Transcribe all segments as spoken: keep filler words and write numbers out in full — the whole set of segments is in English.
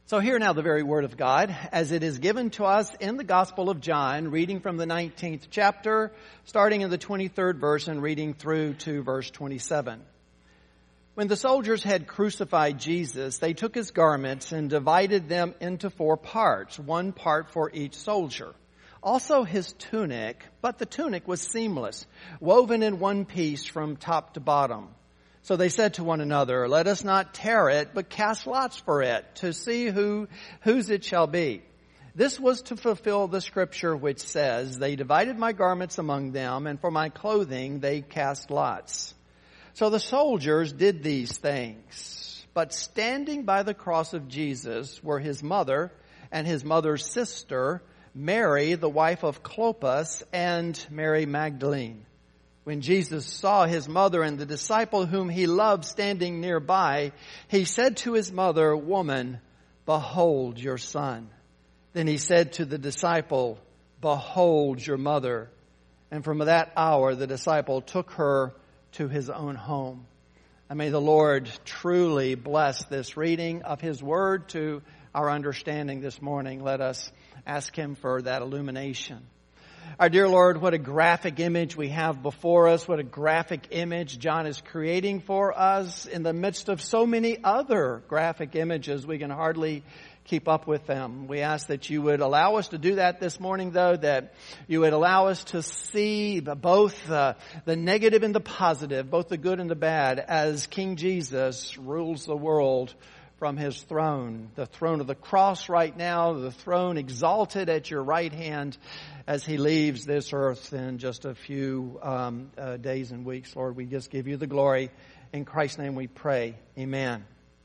So hear now the very word of God as it is given to us in the Gospel of John, reading from the nineteenth chapter, starting in the twenty-third verse and reading through to verse twenty-seven. When the soldiers had crucified Jesus, they took his garments and divided them into four parts, one part for each soldier. Also his tunic, but the tunic was seamless, woven in one piece from top to bottom. So they said to one another, "Let us not tear it, but cast lots for it, to see who whose it shall be." This was to fulfill the scripture which says, "They divided my garments among them, and for my clothing they cast lots." So the soldiers did these things. But standing by the cross of Jesus were his mother and his mother's sister, Mary, the wife of Clopas, and Mary Magdalene. When Jesus saw his mother and the disciple whom he loved standing nearby, he said to his mother, "Woman, behold your son." Then he said to the disciple, "Behold your mother." And from that hour the disciple took her to his own home. And may the Lord truly bless this reading of his word to our understanding this morning. Let us ask him for that illumination. Our dear Lord, what a graphic image we have before us. What a graphic image John is creating for us in the midst of so many other graphic images. We can hardly keep up with them. We ask that you would allow us to do that this morning, though, that you would allow us to see both uh, the negative and the positive, both the good and the bad, as King Jesus rules the world from his throne, the throne of the cross right now, the throne exalted at your right hand as he leaves this earth in just a few um, uh, days and weeks. Lord, we just give you the glory. In Christ's name we pray. Amen.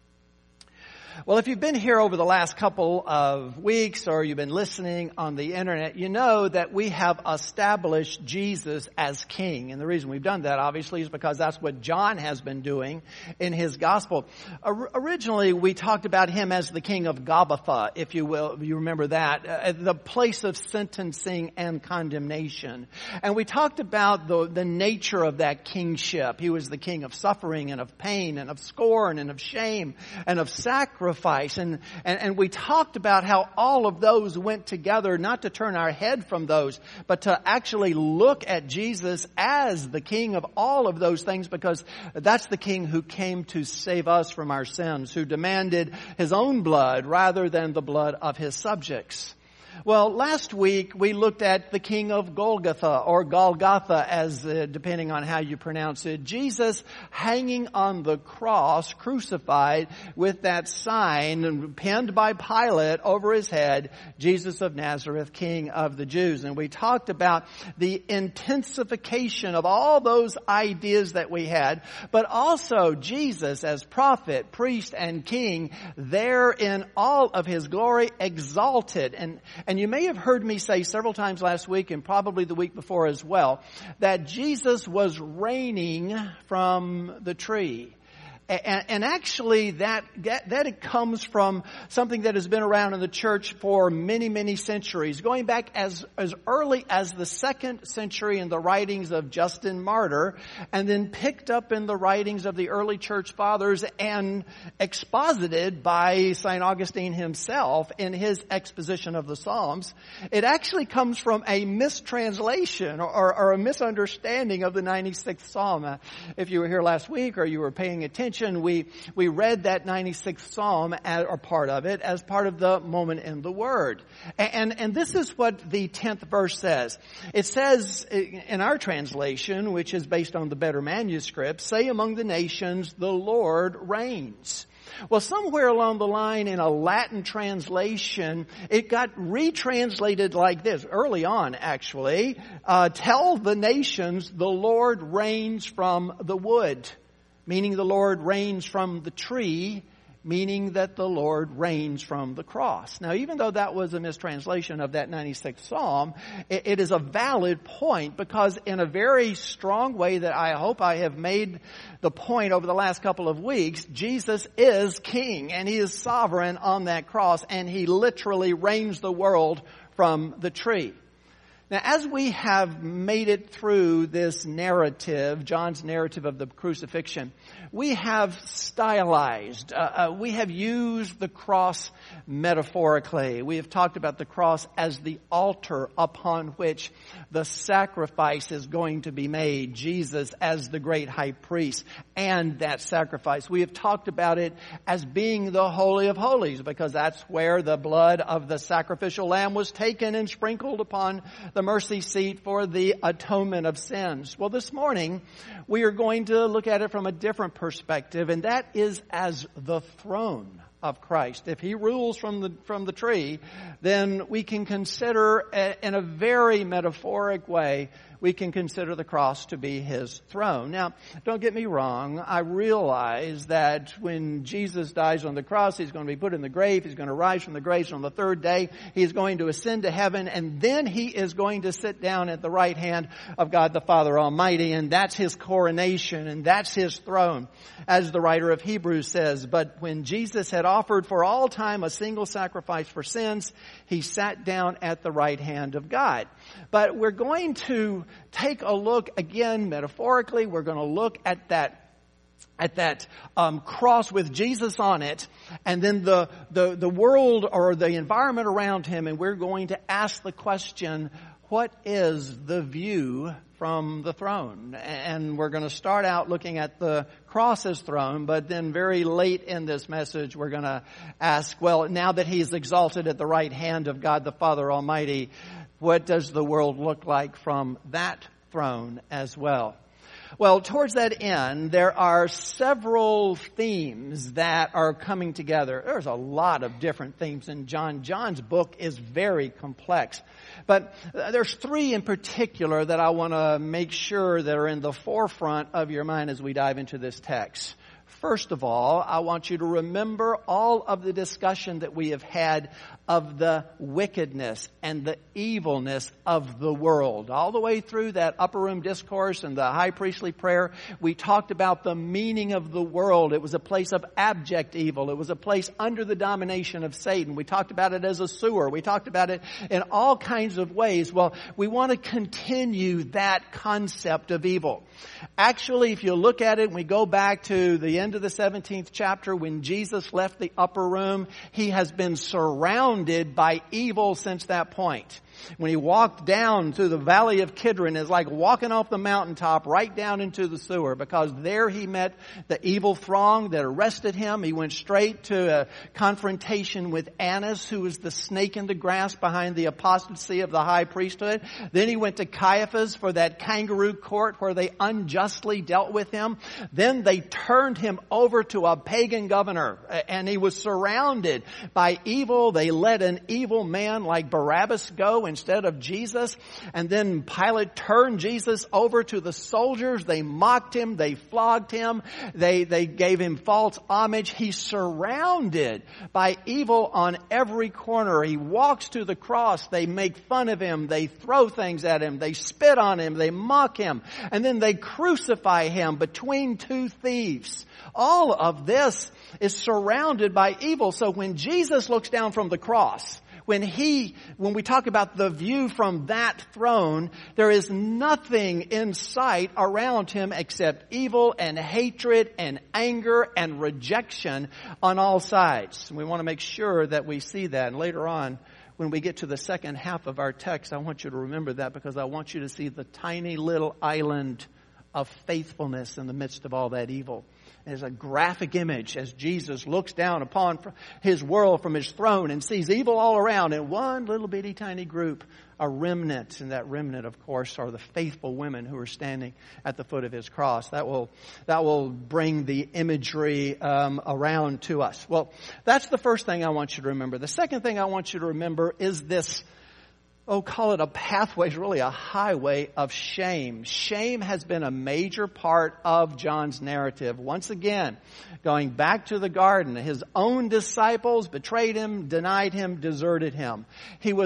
Well, if you've been here over the last couple of weeks or you've been listening on the internet, you know that we have established Jesus as King. And the reason we've done that, obviously, is because that's what John has been doing in his gospel. O- originally, we talked about him as the King of Gabbatha, if you will. You remember that, uh, the place of sentencing and condemnation. And we talked about the, the nature of that kingship. He was the king of suffering and of pain and of scorn and of shame and of sacrifice. And, and, and we talked about how all of those went together, not to turn our head from those, but to actually look at Jesus as the King of all of those things, because that's the King who came to save us from our sins, who demanded his own blood rather than the blood of his subjects. Well, last week we looked at the King of Golgotha, or Golgotha, as uh, depending on how you pronounce it. Jesus hanging on the cross, crucified with that sign pinned by Pilate over his head, Jesus of Nazareth, King of the Jews. And we talked about the intensification of all those ideas that we had, but also Jesus as prophet, priest, and king, there in all of his glory, exalted. And And you may have heard me say several times last week, and probably the week before as well, that Jesus was reigning from the tree. And, and actually that, that, that it comes from something that has been around in the church for many, many centuries, going back as, as early as the second century in the writings of Justin Martyr, and then picked up in the writings of the early church fathers and exposited by Saint Augustine himself in his exposition of the Psalms. It actually comes from a mistranslation or, or a misunderstanding of the ninety-sixth Psalm. Uh, if you were here last week or you were paying attention, We we read that ninety-sixth Psalm, as, or part of it, as part of the moment in the Word. And, and this is what the tenth verse says. It says in our translation, which is based on the better manuscript, "Say among the nations, the Lord reigns." Well, somewhere along the line in a Latin translation, it got retranslated like this, early on actually. Uh, "Tell the nations, the Lord reigns from the wood." Meaning the Lord reigns from the tree, meaning that the Lord reigns from the cross. Now, even though that was a mistranslation of that ninety-sixth Psalm, it, it is a valid point, because in a very strong way that I hope I have made the point over the last couple of weeks, Jesus is King, and he is sovereign on that cross, and he literally reigns the world from the tree. Now, as we have made it through this narrative, John's narrative of the crucifixion, we have stylized, uh, uh, we have used the cross metaphorically. We have talked about the cross as the altar upon which the sacrifice is going to be made. Jesus as the great high priest and that sacrifice. We have talked about it as being the Holy of Holies because that's where the blood of the sacrificial lamb was taken and sprinkled upon the mercy seat for the atonement of sins. Well, this morning we are going to look at it from a different perspective, and that is as the throne of Christ. If He rules from the from the tree, then we can consider a, in a very metaphoric way, we can consider the cross to be His throne. Now, don't get me wrong. I realize that when Jesus dies on the cross, He's going to be put in the grave. He's going to rise from the grave on the third day. He's going to ascend to heaven, and then He is going to sit down at the right hand of God the Father Almighty, and that's His coronation, and that's His throne, as the writer of Hebrews says. But when Jesus had offered for all time a single sacrifice for sins, He sat down at the right hand of God. But we're going to take a look again metaphorically. We're going to look at that at that um, cross with Jesus on it, and then the, the the world or the environment around Him, and we're going to ask the question, what is the view from the throne? And we're going to start out looking at the cross as throne, but then very late in this message we're going to ask, well, now that He's exalted at the right hand of God the Father Almighty, what does the world look like from that throne as well? Well, towards that end, there are several themes that are coming together. There's a lot of different themes in John. John's book is very complex. But there's three in particular that I want to make sure that are in the forefront of your mind as we dive into this text. First of all, I want you to remember all of the discussion that we have had of the wickedness and the evilness of the world. All the way through that upper room discourse and the high priestly prayer, we talked about the meaning of the world. It was a place of abject evil. It was a place under the domination of Satan. We talked about it as a sewer. We talked about it in all kinds of ways. Well, we want to continue that concept of evil. Actually, if you look at it, and we go back to the end of the seventeenth chapter, when Jesus left the upper room, He has been surrounded by evil since that point. When He walked down through the valley of Kidron, it's like walking off the mountaintop right down into the sewer, because there He met the evil throng that arrested Him. He went straight to a confrontation with Annas, who was the snake in the grass behind the apostasy of the high priesthood. Then He went to Caiaphas for that kangaroo court where they unjustly dealt with Him. Then they turned Him over to a pagan governor, and He was surrounded by evil. They let an evil man like Barabbas go instead of Jesus. And then Pilate turned Jesus over to the soldiers. They mocked Him. They flogged Him. They, they gave Him false homage. He's surrounded by evil on every corner. He walks to the cross. They make fun of Him. They throw things at Him. They spit on Him. They mock Him. And then they crucify Him between two thieves. All of this is surrounded by evil. So when Jesus looks down from the cross, When he, when we talk about the view from that throne, there is nothing in sight around Him except evil and hatred and anger and rejection on all sides. And we want to make sure that we see that. And later on, when we get to the second half of our text, I want you to remember that, because I want you to see the tiny little island of faithfulness in the midst of all that evil. There's a graphic image as Jesus looks down upon His world from His throne and sees evil all around, and one little bitty tiny group, a remnant. And that remnant, of course, are the faithful women who are standing at the foot of His cross. That will that will bring the imagery um, around to us. Well, that's the first thing I want you to remember. The second thing I want you to remember is this, oh, call it a pathway, it's really a highway of shame. Shame has been a major part of John's narrative. Once again, going back to the garden, His own disciples betrayed Him, denied Him, deserted Him. He was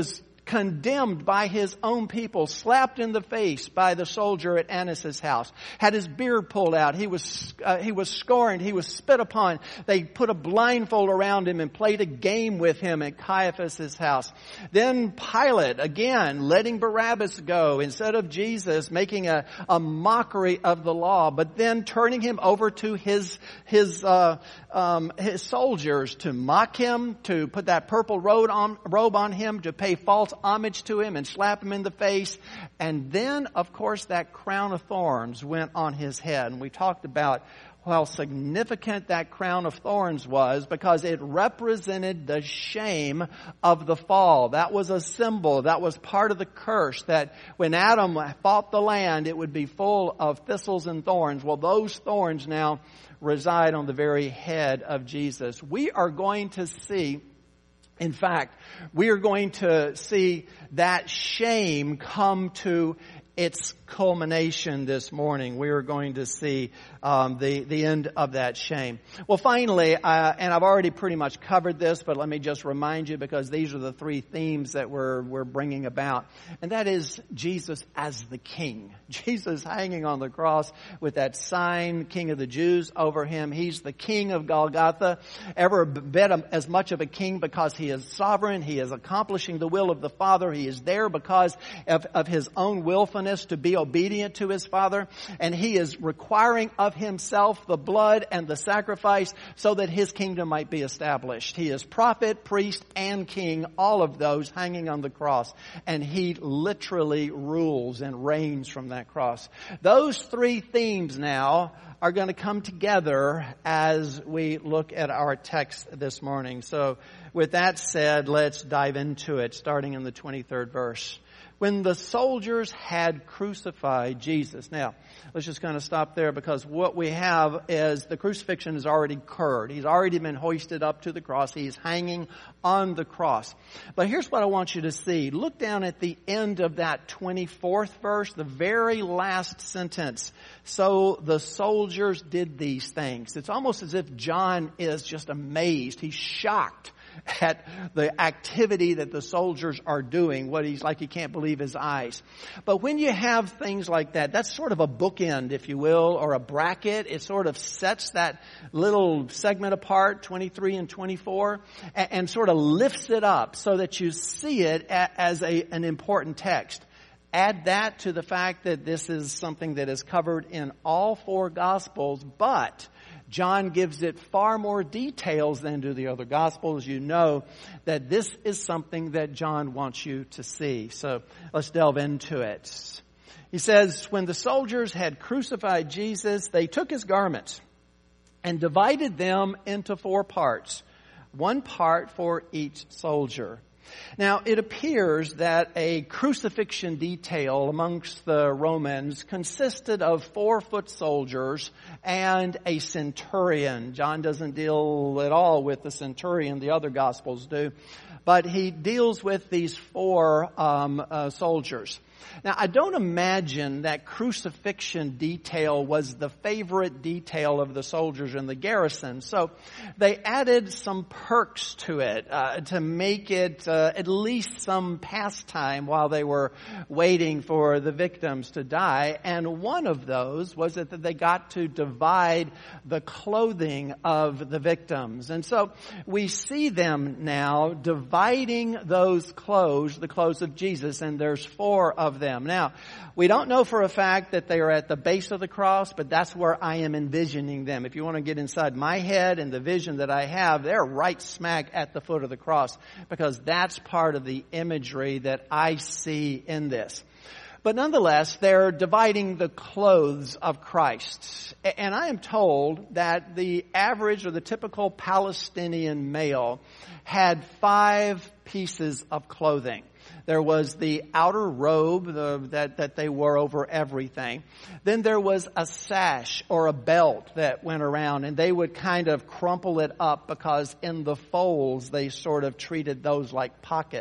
condemned by his own people, slapped in the face by the soldier at Annas' house, had his beard pulled out, he was uh, he was scorned, he was spit upon. They put a blindfold around him and played a game with him at Caiaphas' house. Then Pilate, again, letting Barabbas go instead of Jesus, making a, a mockery of the law, but then turning him over to his his uh, um, his soldiers to mock him, to put that purple robe on, robe on him, to pay false homage to him and slap him in the face. And then, of course, that crown of thorns went on his head. And we talked about how significant that crown of thorns was, because it represented the shame of the fall. That was a symbol. That was part of the curse, that when Adam bought the land, it would be full of thistles and thorns. Well, those thorns now reside on the very head of Jesus. We are going to see, in fact, we are going to see that shame come to its culmination this morning. We are going to see um, the the end of that shame. Well, finally, uh, and I've already pretty much covered this, but let me just remind you, because these are the three themes that we're we're bringing about, and that is Jesus as the King. Jesus hanging on the cross with that sign, King of the Jews, over him. He's the King of Golgotha, ever bit as much of a king because he is sovereign. He is accomplishing the will of the Father. He is there because of, of his own willfulness to be obedient to his Father, and he is requiring of himself the blood and the sacrifice so that his kingdom might be established. He is prophet, priest, and king, all of those hanging on the cross, and he literally rules and reigns from that cross. Those three themes now are going to come together as we look at our text this morning. So with that said, let's dive into it, starting in the twenty-third verse. When the soldiers had crucified Jesus. Now, let's just kind of stop there, because what we have is the crucifixion has already occurred. He's already been hoisted up to the cross. He's hanging on the cross. But here's what I want you to see. Look down at the end of that twenty-fourth verse, the very last sentence. So the soldiers did these things. It's almost as if John is just amazed. He's shocked at the activity that the soldiers are doing, what he's like he can't believe his eyes. But when you have things like that, that's sort of a bookend, if you will, or a bracket. It sort of sets that little segment apart, twenty-three and twenty-four, and, and sort of lifts it up so that you see it as a, an important text. Add that to the fact that this is something that is covered in all four Gospels, but John gives it far more details than do the other Gospels. You know that this is something that John wants you to see. So let's delve into it. He says, when the soldiers had crucified Jesus, they took his garments and divided them into four parts, one part for each soldier. Now, it appears that a crucifixion detail amongst the Romans consisted of four foot soldiers and a centurion. John doesn't deal at all with the centurion, the other Gospels do, but he deals with these four um, uh, soldiers. Now, I don't imagine that crucifixion detail was the favorite detail of the soldiers in the garrison. So they added some perks to it uh, to make it uh, at least some pastime while they were waiting for the victims to die. And one of those was that they got to divide the clothing of the victims. And so we see them now dividing those clothes, the clothes of Jesus, and there's four of them. Now, we don't know for a fact that they are at the base of the cross, but that's where I am envisioning them. If you want to get inside my head and the vision that I have, they're right smack at the foot of the cross, because that's part of the imagery that I see in this. But nonetheless, they're dividing the clothes of Christ. And I am told that the average or the typical Palestinian male had five pieces of clothing. There was the outer robe the, that, that they wore over everything. Then there was a sash or a belt that went around, and they would kind of crumple it up because in the folds they sort of treated those like pockets.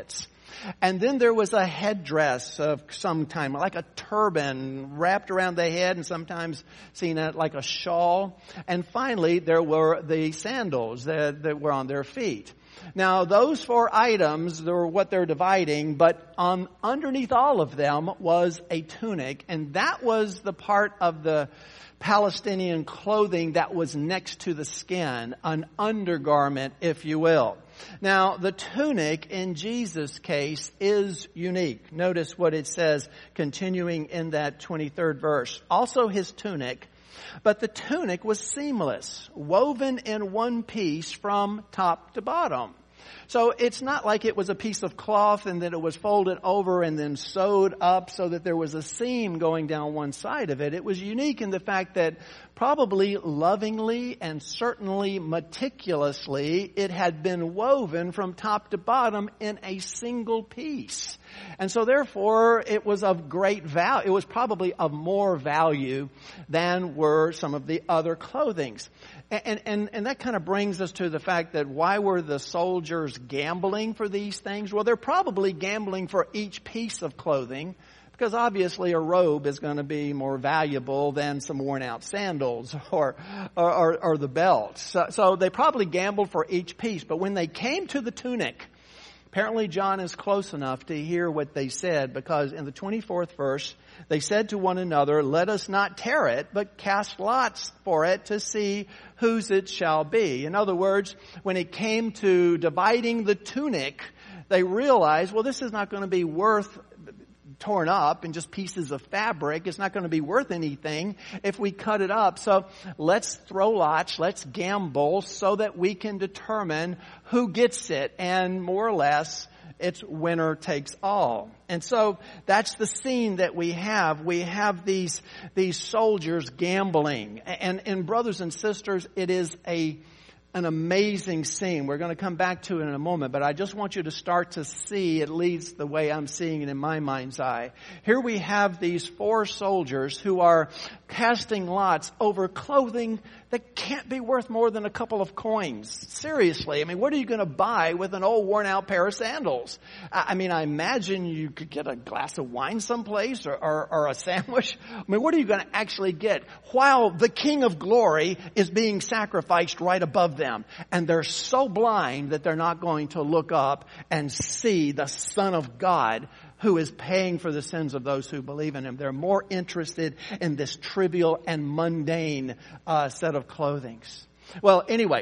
And then there was a headdress of some kind, like a turban wrapped around the head and sometimes seen like a shawl. And finally, there were the sandals that, that were on their feet. Now, those four items are what they're dividing, but um, underneath all of them was a tunic, and that was the part of the Palestinian clothing that was next to the skin, an undergarment, if you will. Now, the tunic in Jesus' case is unique. Notice what it says, continuing in that twenty-third verse. Also his tunic, but the tunic was seamless, woven in one piece from top to bottom. So it's not like it was a piece of cloth and that it was folded over and then sewed up so that there was a seam going down one side of it. It was unique in the fact that probably lovingly and certainly meticulously it had been woven from top to bottom in a single piece. And so therefore it was of great value. It was probably of more value than were some of the other clothings. And, and, and that kind of brings us to the fact that why were the soldiers gambling for these things? Well, they're probably gambling for each piece of clothing because obviously a robe is going to be more valuable than some worn out sandals or, or, or, or the belt. So, so they probably gambled for each piece. But when they came to the tunic, apparently John is close enough to hear what they said, because in the twenty-fourth verse, they said to one another, "Let us not tear it, but cast lots for it to see whose it shall be." In other words, when it came to dividing the tunic, they realized, well, this is not going to be worth torn up in just pieces of fabric. It's not going to be worth anything if we cut it up. So let's throw lots, let's gamble so that we can determine who gets it. And more or less, it's winner takes all. And so that's the scene that we have. We have these, these soldiers gambling. And, and brothers and sisters, it is a an amazing scene. We're going to come back to it in a moment, but I just want you to start to see, at least the way I'm seeing it in my mind's eye. Here we have these four soldiers who are casting lots over clothing that can't be worth more than a couple of coins. Seriously. I mean, what are you going to buy with an old worn out pair of sandals? I mean, I imagine you could get a glass of wine someplace or, or, or a sandwich. I mean, what are you going to actually get while the King of Glory is being sacrificed right above them? And they're so blind that they're not going to look up and see the Son of God who is paying for the sins of those who believe in him. They're more interested in this trivial and mundane uh, set of clothings. Well, anyway,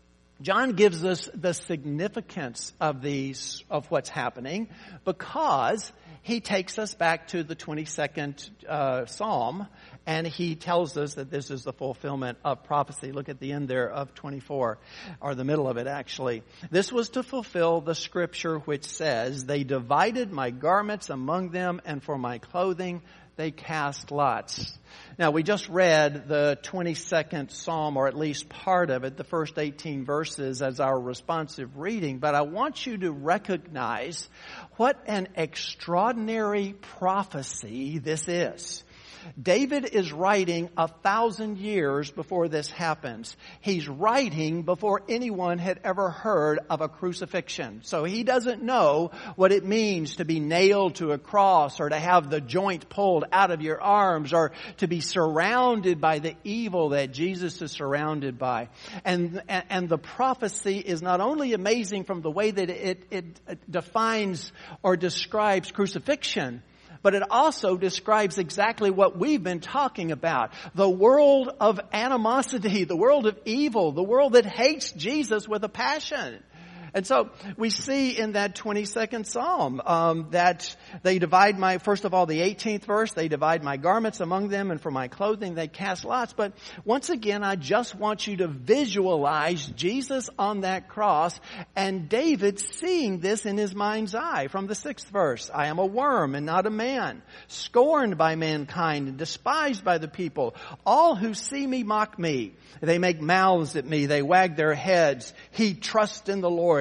John gives us the significance of these, of what's happening, because he takes us back to the twenty-second uh, Psalm, and he tells us that this is the fulfillment of prophecy. Look at the end there of twenty-four, or the middle of it actually. This was to fulfill the scripture which says, "They divided my garments among them, and for my clothing they cast lots." Now, we just read the twenty-second Psalm, or at least part of it, the first eighteen verses as our responsive reading. But I want you to recognize what an extraordinary prophecy this is. David is writing a thousand years before this happens. He's writing before anyone had ever heard of a crucifixion. So he doesn't know what it means to be nailed to a cross, or to have the joint pulled out of your arms, or to be surrounded by the evil that Jesus is surrounded by. And, and the prophecy is not only amazing from the way that it, it defines or describes crucifixion, but it also describes exactly what we've been talking about. The world of animosity, the world of evil, the world that hates Jesus with a passion. And so we see in that twenty-second Psalm um, that they divide my, first of all, the eighteenth verse, they divide my garments among them, and for my clothing they cast lots. But once again, I just want you to visualize Jesus on that cross, and David seeing this in his mind's eye. From the sixth verse, "I am a worm and not a man, scorned by mankind and despised by the people. All who see me mock me. They make mouths at me. They wag their heads. He trusts in the Lord.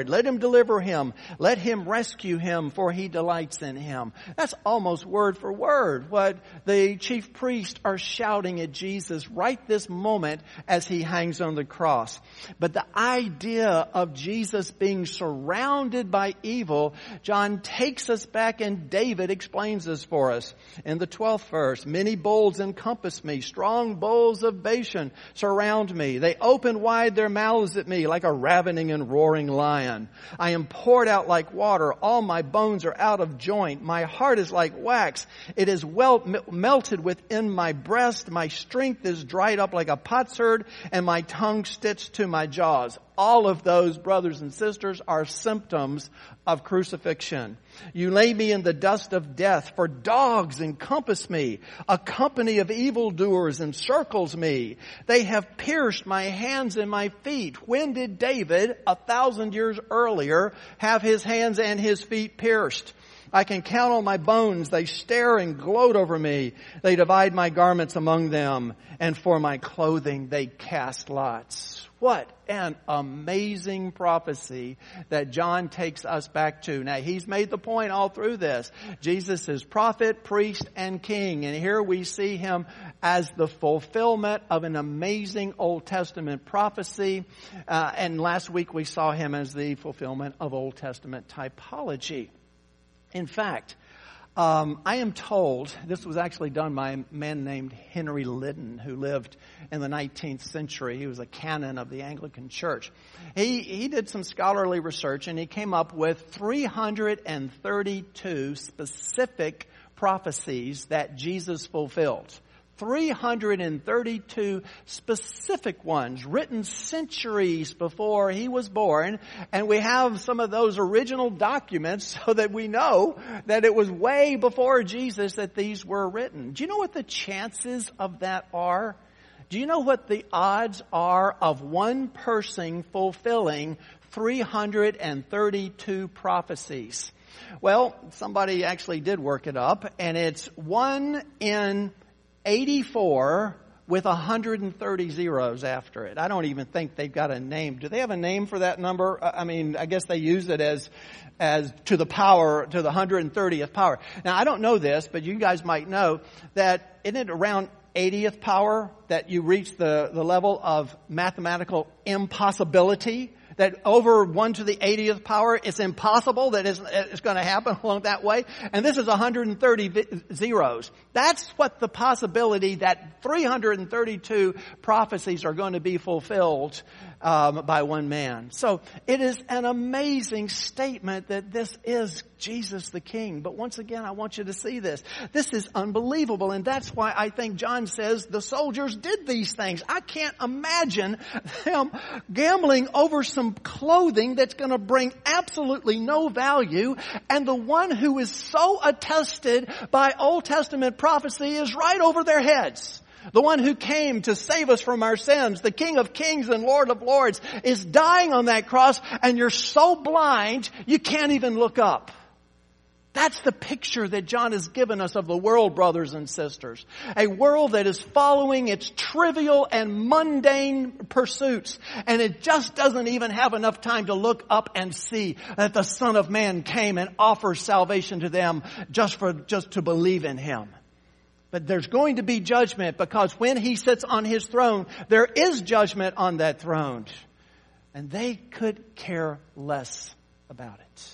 Lord. Let him deliver him. Let him rescue him, for he delights in him. That's almost word for word what the chief priests are shouting at Jesus right this moment as he hangs on the cross. But the idea of Jesus being surrounded by evil, John takes us back and David explains this for us. In the twelfth verse, many bulls encompass me, strong bulls of Bashan surround me. They open wide their mouths at me like a ravening and roaring lion. I am poured out like water. All my bones are out of joint. My heart is like wax. It is well melted within my breast. My strength is dried up like a potsherd, and my tongue sticks to my jaws. All of those, brothers and sisters, are symptoms of crucifixion. You lay me in the dust of death, for dogs encompass me. A company of evildoers encircles me. They have pierced my hands and my feet. When did David, a thousand years earlier, have his hands and his feet pierced? I can count on my bones. They stare and gloat over me. They divide my garments among them, and for my clothing they cast lots. What an amazing prophecy that John takes us back to. Now, he's made the point all through this. Jesus is prophet, priest, and king. And here we see him as the fulfillment of an amazing Old Testament prophecy. Uh, and last week we saw him as the fulfillment of Old Testament typology. In fact, Um, I am told, this was actually done by a man named Henry Lytton, who lived in the nineteenth century. He was a canon of the Anglican Church. He, he did some scholarly research, and he came up with three hundred thirty-two specific prophecies that Jesus fulfilled. three hundred thirty-two specific ones written centuries before he was born. And we have some of those original documents so that we know that it was way before Jesus that these were written. Do you know what the chances of that are? Do you know what the odds are of one person fulfilling three hundred thirty-two prophecies? Well, somebody actually did work it up, and it's one in eighty-four with one hundred thirty zeros after it. I don't even think they've got a name. Do they have a name for that number? I mean, I guess they use it as as to the power, to the one hundred thirtieth power. Now, I don't know this, but you guys might know that isn't it around eightieth power that you reach the, the level of mathematical impossibility? That over one to the eightieth power, it's impossible that it's, it's going to happen along that way. And this is one hundred thirty zeros. That's what the possibility that three hundred thirty-two prophecies are going to be fulfilled um, by one man. So it is an amazing statement that this is Jesus the King. But once again, I want you to see this. This is unbelievable. And that's why I think John says the soldiers did these things. I can't imagine them gambling over some clothing that's going to bring absolutely no value. And the one who is so attested by Old Testament prophecy is right over their heads. The one who came to save us from our sins, the King of Kings and Lord of Lords, is dying on that cross, and you're so blind you can't even look up. That's the picture that John has given us of the world, brothers and sisters. A world that is following its trivial and mundane pursuits. And it just doesn't even have enough time to look up and see that the Son of Man came and offers salvation to them just for, just to believe in Him. But there's going to be judgment, because when He sits on His throne, there is judgment on that throne. And they could care less about it.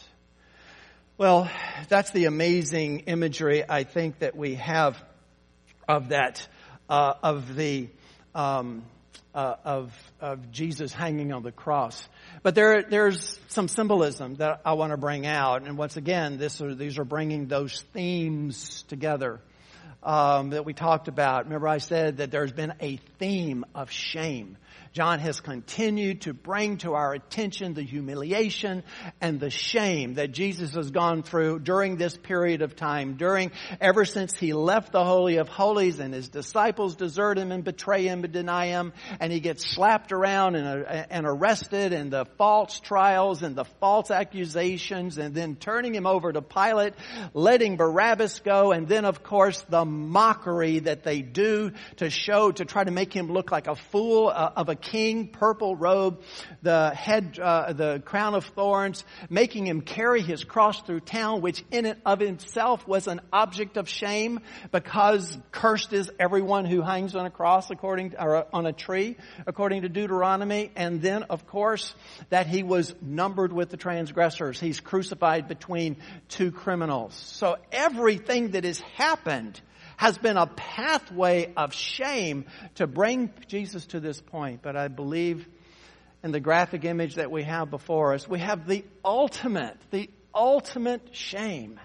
Well, that's the amazing imagery, I think, that we have of that, uh, of the, um, uh, of, of Jesus hanging on the cross. But there, there's some symbolism that I want to bring out. And once again, this are, these are bringing those themes together, um, that we talked about. Remember, I said that there's been a theme of shame. John has continued to bring to our attention the humiliation and the shame that Jesus has gone through during this period of time, during ever since He left the Holy of Holies and His disciples desert Him and betray Him and deny Him, and He gets slapped around and, uh, and arrested, and the false trials and the false accusations, and then turning Him over to Pilate, letting Barabbas go, and then, of course, the mockery that they do to show, to try to make him look like a fool uh, of a king, purple robe, the head, uh, the crown of thorns, making him carry his cross through town, which in and of itself was an object of shame, because cursed is everyone who hangs on a cross, according to, or on a tree, according to Deuteronomy. And then, of course, that he was numbered with the transgressors. He's crucified between two criminals. So everything that has happened has been a pathway of shame to bring Jesus to this point. But I believe in the graphic image that we have before us, we have the ultimate, the ultimate shame.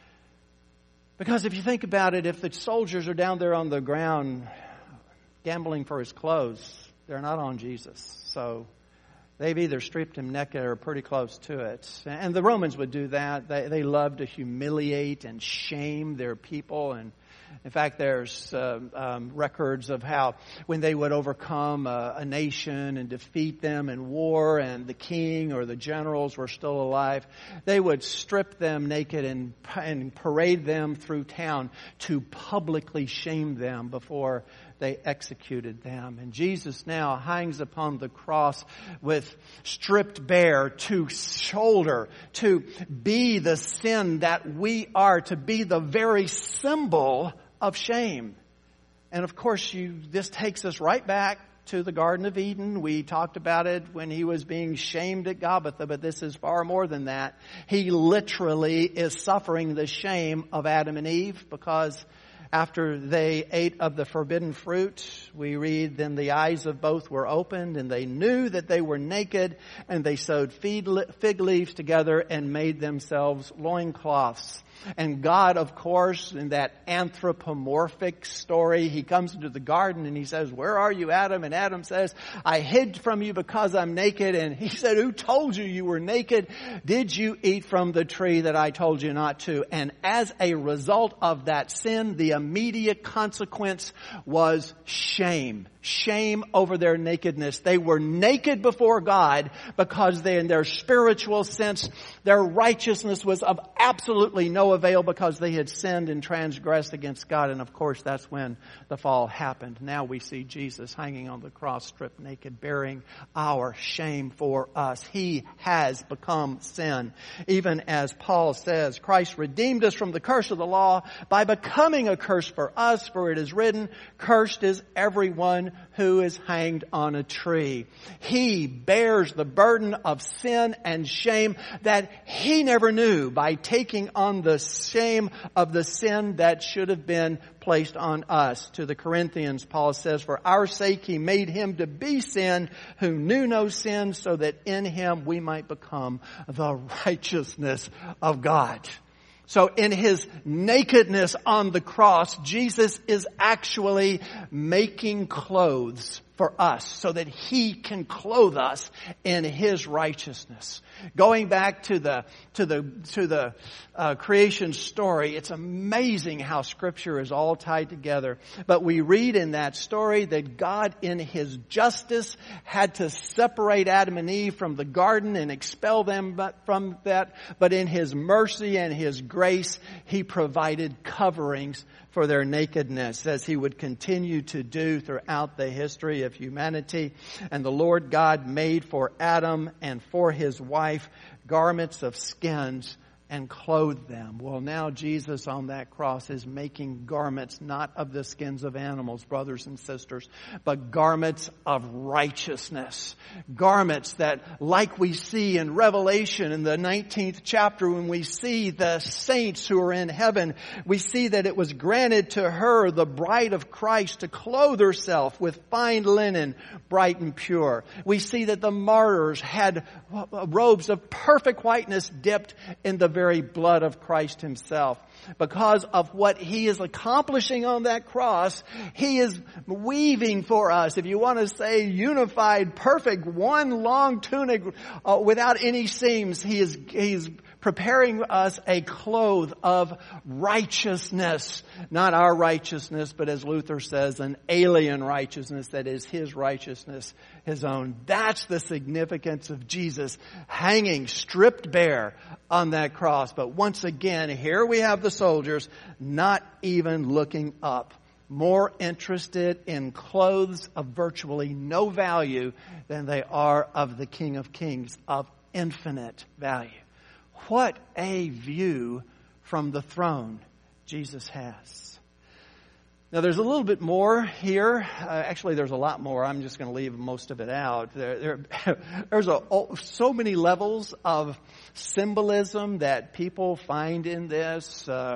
Because if you think about it, if the soldiers are down there on the ground gambling for his clothes, they're not on Jesus. So they've either stripped him naked or pretty close to it. And the Romans would do that. They, they love to humiliate and shame their people. And in fact, there's uh, um, records of how when they would overcome a, a nation and defeat them in war, and the king or the generals were still alive, they would strip them naked and, and parade them through town to publicly shame them before they executed them. And Jesus now hangs upon the cross with stripped bare to shoulder, to be the sin that we are, to be the very symbol of shame. And of course, you, this takes us right back to the Garden of Eden. We talked about it when he was being shamed at Golgotha, but this is far more than that. He literally is suffering the shame of Adam and Eve, because after they ate of the forbidden fruit, we read, then the eyes of both were opened, and they knew that they were naked, and they sewed fig leaves together and made themselves loincloths. And God, of course, in that anthropomorphic story, he comes into the garden and he says, where are you, Adam? And Adam says, I hid from you because I'm naked. And he said, who told you you were naked? Did you eat from the tree that I told you not to? And as a result of that sin, the immediate consequence was shame. Shame over their nakedness. They were naked before God because they, in their spiritual sense, their righteousness was of absolutely no avail because they had sinned and transgressed against God. And of course, that's when the fall happened. Now we see Jesus hanging on the cross, stripped naked, bearing our shame for us. He has become sin. Even as Paul says, Christ redeemed us from the curse of the law by becoming a curse for us, for it is written, cursed is everyone who is hanged on a tree. He bears the burden of sin and shame that he never knew by taking on the shame of the sin that should have been placed on us. To the Corinthians, Paul says, for our sake he made him to be sin who knew no sin, so that in him we might become the righteousness of God. So in his nakedness on the cross, Jesus is actually making clothes for us so that he can clothe us in his righteousness. Going back to the to the to the uh, creation story, it's amazing how Scripture is all tied together. But we read in that story that God, in his justice, had to separate Adam and Eve from the garden and expel them from that. But in his mercy and his grace, he provided coverings for their nakedness, as he would continue to do throughout the history of humanity. And the Lord God made for Adam and for his wife garments of skins and clothed them. Well, now Jesus on that cross is making garments not of the skins of animals, brothers and sisters, but garments of righteousness. Garments that, like we see in Revelation in the nineteenth chapter, when we see the saints who are in heaven, we see that it was granted to her, the bride of Christ, to clothe herself with fine linen, bright and pure. We see that the martyrs had robes of perfect whiteness dipped in the very blood of Christ himself. Because of what he is accomplishing on that cross, he is weaving for us, if you want to say unified, perfect, one long tunic uh, without any seams. He is, he is preparing us a cloth of righteousness. Not our righteousness, but as Luther says, an alien righteousness that is his righteousness, his own. That's the significance of Jesus hanging stripped bare on that cross. But once again, here we have the soldiers not even looking up, more interested in clothes of virtually no value than they are of the King of Kings, of infinite value. What a view from the throne Jesus has. Now, there's a little bit more here. Uh, actually, there's a lot more. I'm just going to leave most of it out. There, there, there's a, oh, so many levels of symbolism that people find in this. Uh,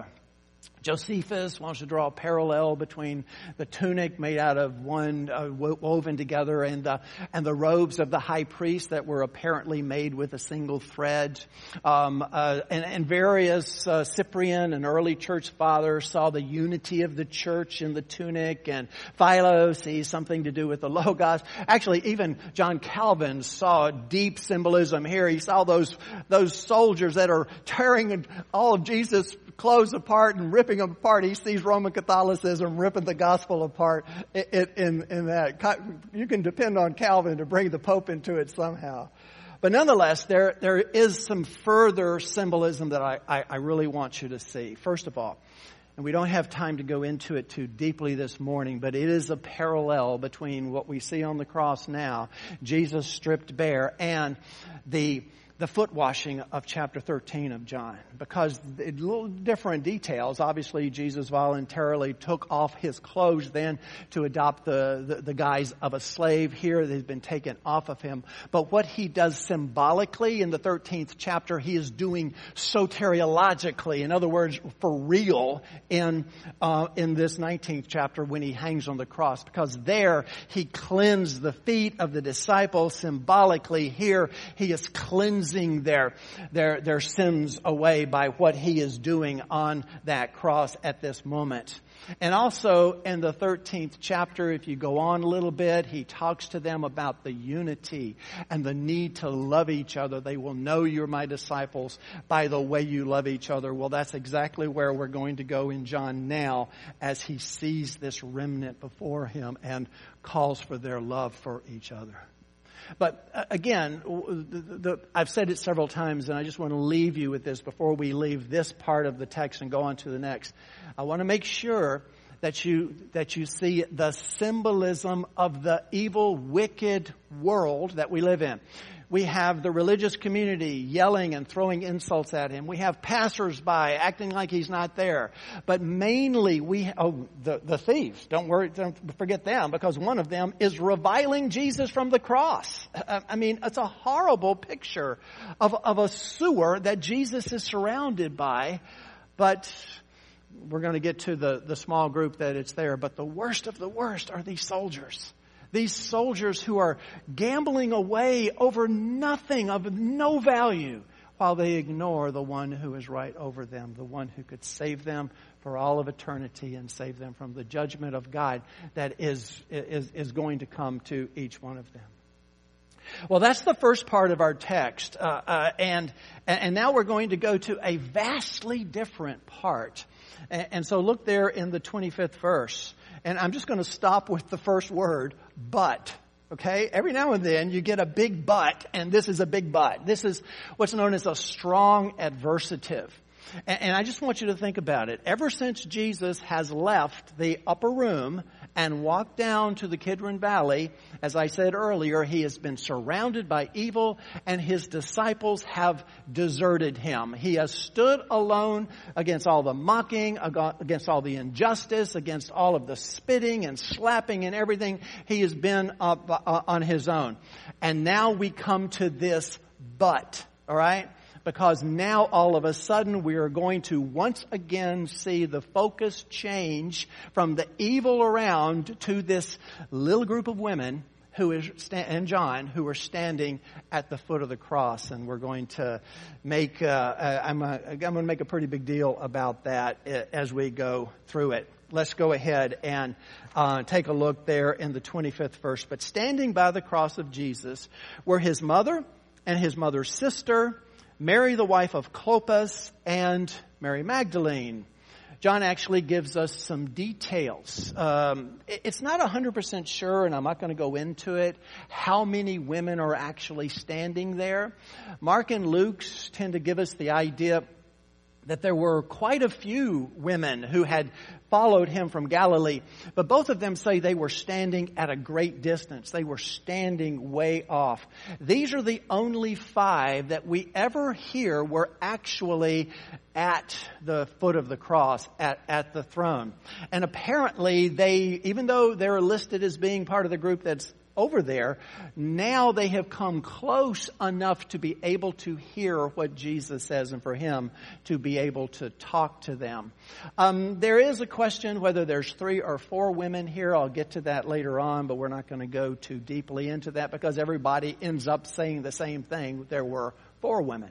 Josephus wants to draw a parallel between the tunic made out of one uh, woven together and the and the robes of the high priest that were apparently made with a single thread. Um, uh, and, and various uh, Cyprian and early church fathers saw the unity of the church in the tunic, and Philo sees something to do with the Logos. Actually, even John Calvin saw deep symbolism here. He saw those those soldiers that are tearing all of Jesus' clothes apart and ripping them apart. He sees Roman Catholicism ripping the gospel apart in, in that. You can depend on Calvin to bring the Pope into it somehow. But nonetheless, there, there is some further symbolism that I, I, I really want you to see. First of all, and we don't have time to go into it too deeply this morning, but it is a parallel between what we see on the cross now, Jesus stripped bare, and the the foot washing of chapter thirteen of John, because a little different details. Obviously, Jesus voluntarily took off his clothes then to adopt the, the, the guise of a slave. Here, they've been taken off of him. But what he does symbolically in the thirteenth chapter, he is doing soteriologically. In other words, for real in, uh, in this nineteenth chapter when he hangs on the cross. Because there, he cleansed the feet of the disciples symbolically. Here, he is cleansing Their, their, their sins away by what he is doing on that cross at this moment. And also in the thirteenth chapter, if you go on a little bit, he talks to them about the unity and the need to love each other. They will know you're my disciples by the way you love each other. Well, that's exactly where we're going to go in John now as he sees this remnant before him and calls for their love for each other. But uh, again, the, the, I've said it several times, and I just want to leave you with this before we leave this part of the text and go on to the next. I want to make sure that you that you see the symbolism of the evil, wicked world that we live in. We have the religious community yelling and throwing insults at him. We have passersby acting like he's not there. But mainly we, oh, the, the thieves, don't worry, don't forget them, because one of them is reviling Jesus from the cross. I mean, it's a horrible picture of, of a sewer that Jesus is surrounded by. But we're going to get to the, the small group that it's there. But the worst of the worst are these soldiers. These soldiers who are gambling away over nothing of no value while they ignore the one who is right over them, the one who could save them for all of eternity and save them from the judgment of God that is, is, is going to come to each one of them. Well, that's the first part of our text. Uh, uh, and, and now we're going to go to a vastly different part. And, and so look there in the twenty-fifth verse. And I'm just going to stop with the first word, but. Okay? Every now and then you get a big but, and this is a big but. This is what's known as a strong adversative. And, and I just want you to think about it. Ever since Jesus has left the upper room and walked down to the Kidron Valley, as I said earlier, he has been surrounded by evil, and his disciples have deserted him. He has stood alone against all the mocking, against all the injustice, against all of the spitting and slapping and everything. He has been up on his own. And now we come to this but, all right? Because now all of a sudden we are going to once again see the focus change from the evil around to this little group of women who is and John who are standing at the foot of the cross, and we're going to make uh, I'm a, I'm going to make a pretty big deal about that as we go through it. Let's go ahead and uh, take a look there in the twenty-fifth verse. But standing by the cross of Jesus were his mother and his mother's sister, Mary, the wife of Clopas, and Mary Magdalene. John actually gives us some details. Um, it's not one hundred percent sure, and I'm not going to go into it, how many women are actually standing there. Mark and Luke tend to give us the idea that there were quite a few women who had followed him from Galilee. But both of them say they were standing at a great distance. They were standing way off. These are the only five that we ever hear were actually at the foot of the cross, at, at the throne. And apparently they, even though they're listed as being part of the group that's over there, now they have come close enough to be able to hear what Jesus says and for him to be able to talk to them. Um, there is a question whether there's three or four women here. I'll get to that later on, but we're not going to go too deeply into that because everybody ends up saying the same thing. There were four women.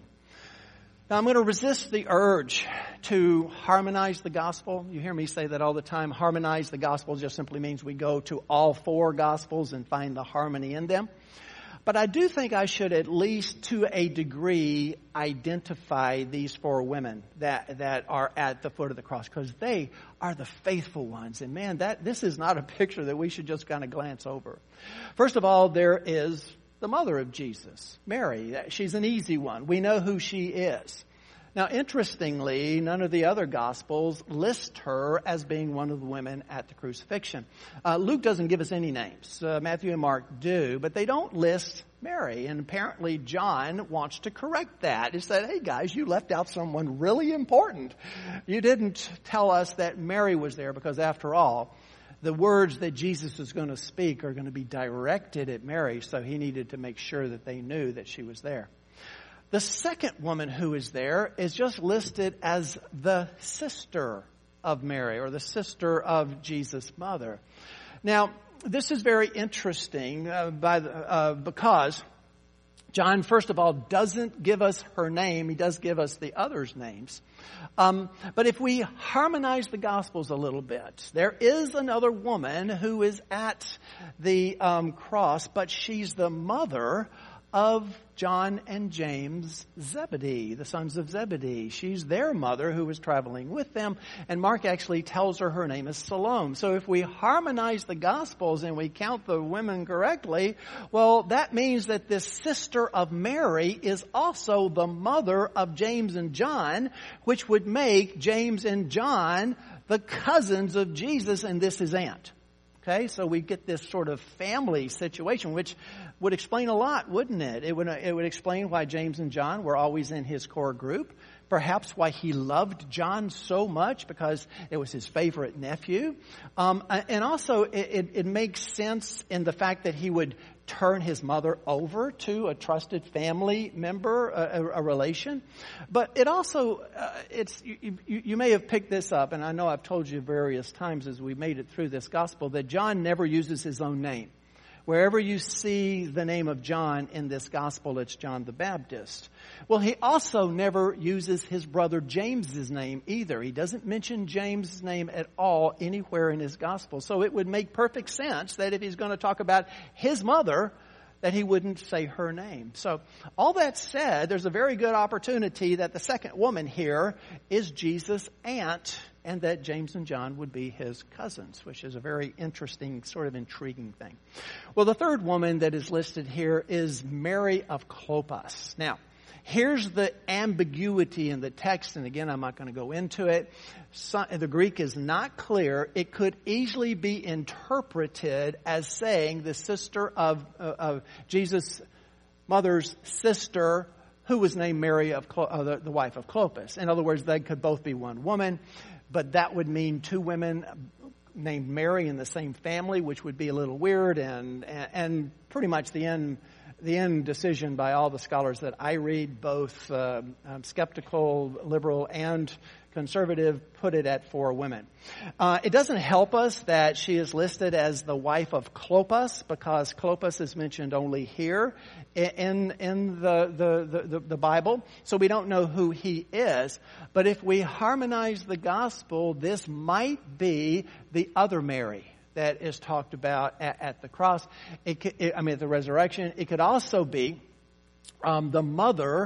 Now, I'm going to resist the urge to harmonize the gospel. You hear me say that all the time. Harmonize the gospel just simply means we go to all four gospels and find the harmony in them. But I do think I should at least to a degree identify these four women that, that are at the foot of the cross because they are the faithful ones. And man, that this is not a picture that we should just kind of glance over. First of all, there is the mother of Jesus, Mary. She's an easy one. We know who she is. Now, interestingly, none of the other Gospels list her as being one of the women at the crucifixion. Uh, Luke doesn't give us any names. Uh, Matthew and Mark do, but they don't list Mary. And apparently John wants to correct that. He said, hey guys, you left out someone really important. You didn't tell us that Mary was there because after all, the words that Jesus is going to speak are going to be directed at Mary, so he needed to make sure that they knew that she was there. The second woman who is there is just listed as the sister of Mary, or the sister of Jesus' mother. Now, this is very interesting uh, by the, uh, because John, first of all, doesn't give us her name. He does give us the others' names. Um, but if we harmonize the Gospels a little bit, there is another woman who is at the um, cross, but she's the mother of John and James Zebedee, the sons of Zebedee. She's their mother who was traveling with them, and Mark actually tells her her name is Salome. So if we harmonize the Gospels and we count the women correctly, well, that means that this sister of Mary is also the mother of James and John, which would make James and John the cousins of Jesus, and this is aunt. Okay, so we get this sort of family situation, which would explain a lot, wouldn't it? It would, it would explain why James and John were always in his core group. Perhaps why he loved John so much, because it was his favorite nephew. Um, and also, it, it, it makes sense in the fact that he would turn his mother over to a trusted family member, a, a, a relation. But it also, uh, it's you, you, you may have picked this up, and I know I've told you various times as we made it through this gospel, that John never uses his own name. Wherever you see the name of John in this gospel, it's John the Baptist. Well, he also never uses his brother James's name either. He doesn't mention James' name at all anywhere in his gospel. So it would make perfect sense that if he's going to talk about his mother, that he wouldn't say her name. So all that said, there's a very good opportunity that the second woman here is Jesus' aunt, and that James and John would be his cousins, which is a very interesting, sort of intriguing thing. Well, the third woman that is listed here is Mary of Clopas. Now, here's the ambiguity in the text, and again, I'm not going to go into it. So, the Greek is not clear. It could easily be interpreted as saying the sister of, uh, of Jesus' mother's sister, who was named Mary, of Clo- uh, the, the wife of Clopas. In other words, they could both be one woman. But that would mean two women named Mary in the same family, which would be a little weird, and and, and pretty much the end the end decision by all the scholars that I read, both uh, um, skeptical, liberal, and conservative, put it at four women. Uh, it doesn't help us that she is listed as the wife of Clopas, because Clopas is mentioned only here in in the the, the the Bible, so we don't know who he is. But if we harmonize the gospel, this might be the other Mary that is talked about at, at the cross. It, could, it, I mean, at the resurrection. It could also be um, the mother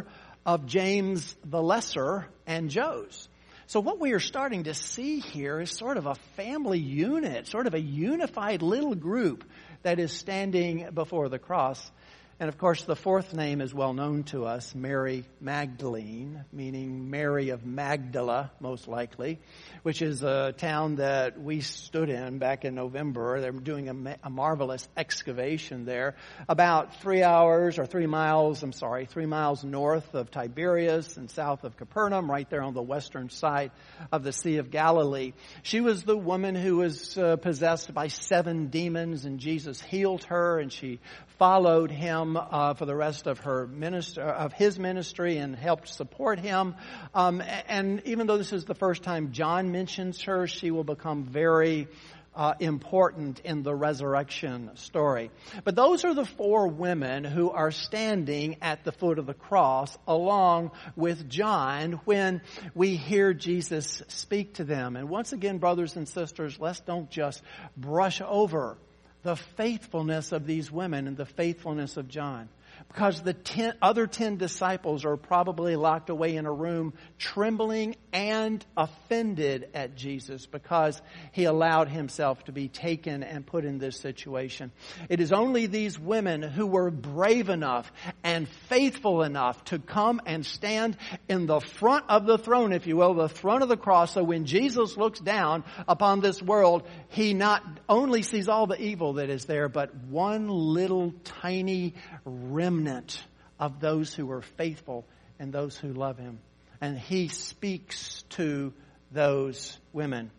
of James the Lesser and Joe's. So what we are starting to see here is sort of a family unit, sort of a unified little group that is standing before the cross. And of course, the fourth name is well known to us, Mary Magdalene, meaning Mary of Magdala, most likely, which is a town that we stood in back in November. They're doing a, a marvelous excavation there, about three hours or three miles, I'm sorry, three miles north of Tiberias and south of Capernaum, right there on the western side of the Sea of Galilee. She was the woman who was uh, possessed by seven demons, and Jesus healed her, and she followed him uh, for the rest of her ministry, of his ministry, and helped support him. Um, and even though this is the first time John mentions her, she will become very uh, important in the resurrection story. But those are the four women who are standing at the foot of the cross, along with John, when we hear Jesus speak to them. And once again, brothers and sisters, let's don't just brush over the faithfulness of these women and the faithfulness of John. Because the ten, other ten disciples are probably locked away in a room trembling and offended at Jesus because he allowed himself to be taken and put in this situation. It is only these women who were brave enough and faithful enough to come and stand in the front of the throne, if you will, the throne of the cross. So when Jesus looks down upon this world, he not only sees all the evil that is there, but one little tiny remnant of those who are faithful and those who love him. And he speaks to those women.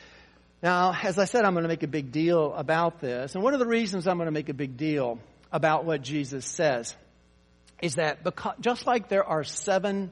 Now, as I said, I'm going to make a big deal about this. And one of the reasons I'm going to make a big deal about what Jesus says is that because, just like there are seven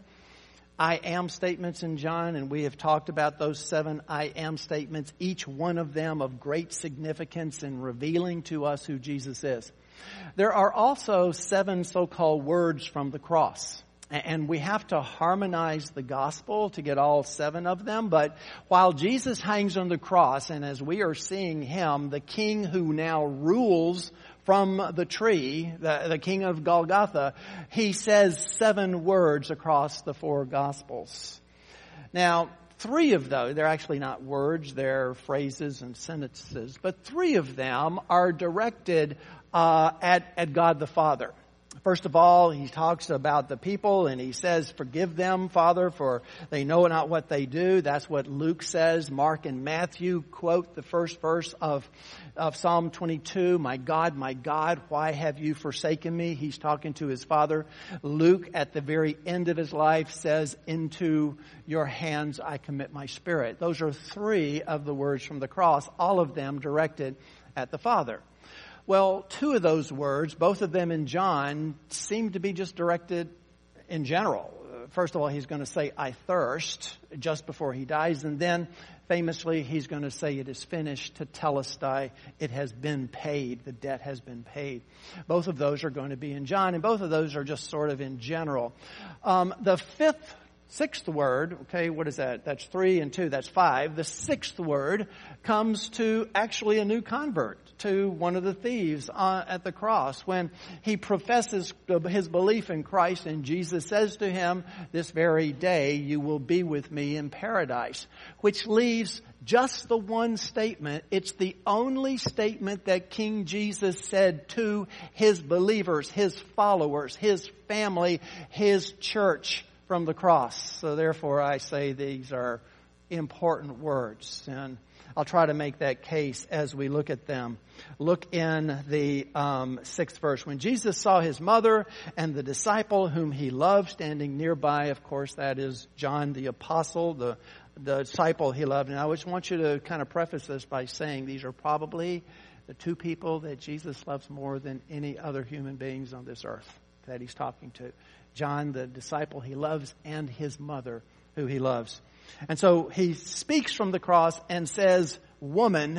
I am statements in John, and we have talked about those seven I am statements, each one of them of great significance in revealing to us who Jesus is. There are also seven so-called words from the cross. And we have to harmonize the gospel to get all seven of them. But while Jesus hangs on the cross, and as we are seeing him, the king who now rules from the tree, the, the king of Golgotha, he says seven words across the four gospels. Now, three of those, they're actually not words, they're phrases and sentences, but three of them are directed uh, at, at God the Father. First of all, he talks about the people and he says, forgive them, Father, for they know not what they do. That's what Luke says. Mark and Matthew quote the first verse of, of Psalm twenty-two. My God, my God, why have you forsaken me? He's talking to his Father. Luke, at the very end of his life, says, into your hands I commit my spirit. Those are three of the words from the cross, all of them directed at the Father. Well, two of those words, both of them in John, seem to be just directed in general. First of all, he's going to say, I thirst, just before he dies. And then, famously, he's going to say, it is finished, tetelestai, it has been paid, the debt has been paid. Both of those are going to be in John, and both of those are just sort of in general. Um, the fifth Sixth word, okay, what is that? That's three and two, that's five. The sixth word comes to actually a new convert, to one of the thieves uh, at the cross, when he professes his belief in Christ, and Jesus says to him, this very day you will be with me in paradise, which leaves just the one statement. It's the only statement that King Jesus said to his believers, his followers, his family, his church, from the cross. So therefore I say these are important words, and I'll try to make that case as we look at them. Look in the um, sixth verse. When Jesus saw his mother and the disciple whom he loved standing nearby, of course that is John the apostle, the, the disciple he loved. And I just want you to kind of preface this by saying these are probably the two people that Jesus loves more than any other human beings on this earth that he's talking to. John, the disciple he loves, and his mother, who he loves. And so he speaks from the cross and says, woman,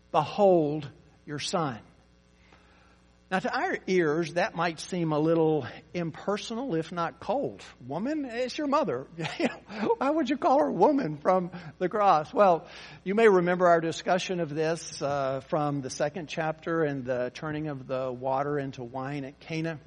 behold your son. Now to our ears, that might seem a little impersonal, if not cold. Woman, it's your mother. Why would you call her woman from the cross? Well, you may remember our discussion of this uh, from the second chapter and the turning of the water into wine at Cana.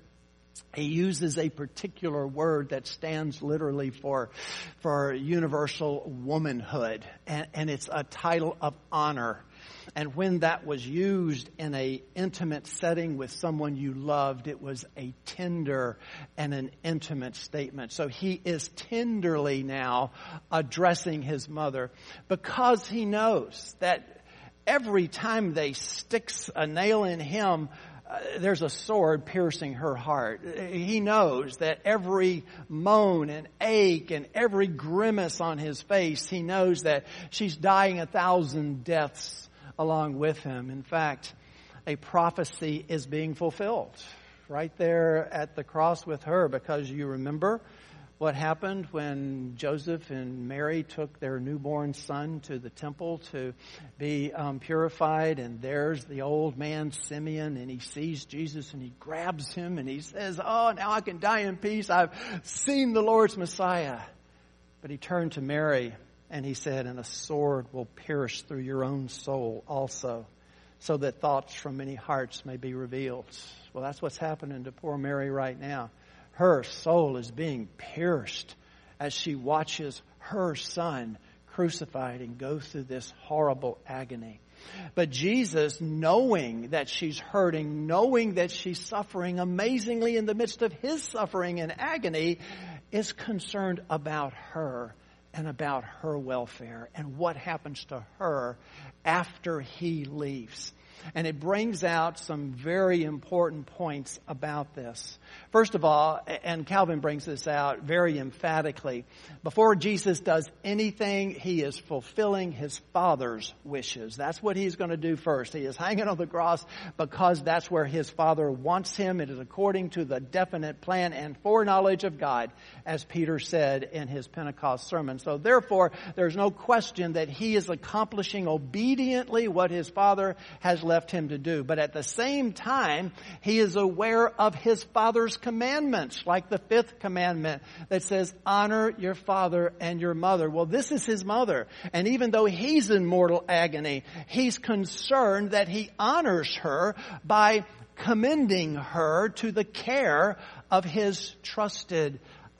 He uses a particular word that stands literally for, for universal womanhood, and, and it's a title of honor. And when that was used in a intimate setting with someone you loved, it was a tender and an intimate statement. So he is tenderly now addressing his mother, because he knows that every time they stick a nail in him, Uh, there's a sword piercing her heart. He knows that every moan and ache and every grimace on his face, he knows that she's dying a thousand deaths along with him. In fact, a prophecy is being fulfilled right there at the cross with her, because you remember what happened when Joseph and Mary took their newborn son to the temple to be um, purified, and there's the old man Simeon, and he sees Jesus and he grabs him and he says, "Oh, now I can die in peace. I've seen the Lord's Messiah." But he turned to Mary and he said, "And a sword will pierce through your own soul also, so that thoughts from many hearts may be revealed." Well, that's what's happening to poor Mary right now. Her soul is being pierced as she watches her son crucified and go through this horrible agony. But Jesus, knowing that she's hurting, knowing that she's suffering amazingly in the midst of his suffering and agony, is concerned about her and about her welfare and what happens to her after he leaves. And it brings out some very important points about this. First of all, and Calvin brings this out very emphatically, before Jesus does anything, he is fulfilling his Father's wishes. That's what he's going to do first. He is hanging on the cross because that's where his Father wants him. It is according to the definite plan and foreknowledge of God, as Peter said in his Pentecost sermon. So therefore, there's no question that he is accomplishing obediently what his Father has left him to do. But at the same time, he is aware of his Father's commandments, like the fifth commandment that says, "Honor your father and your mother." Well, this is his mother. And even though he's in mortal agony, he's concerned that he honors her by commending her to the care of his trusted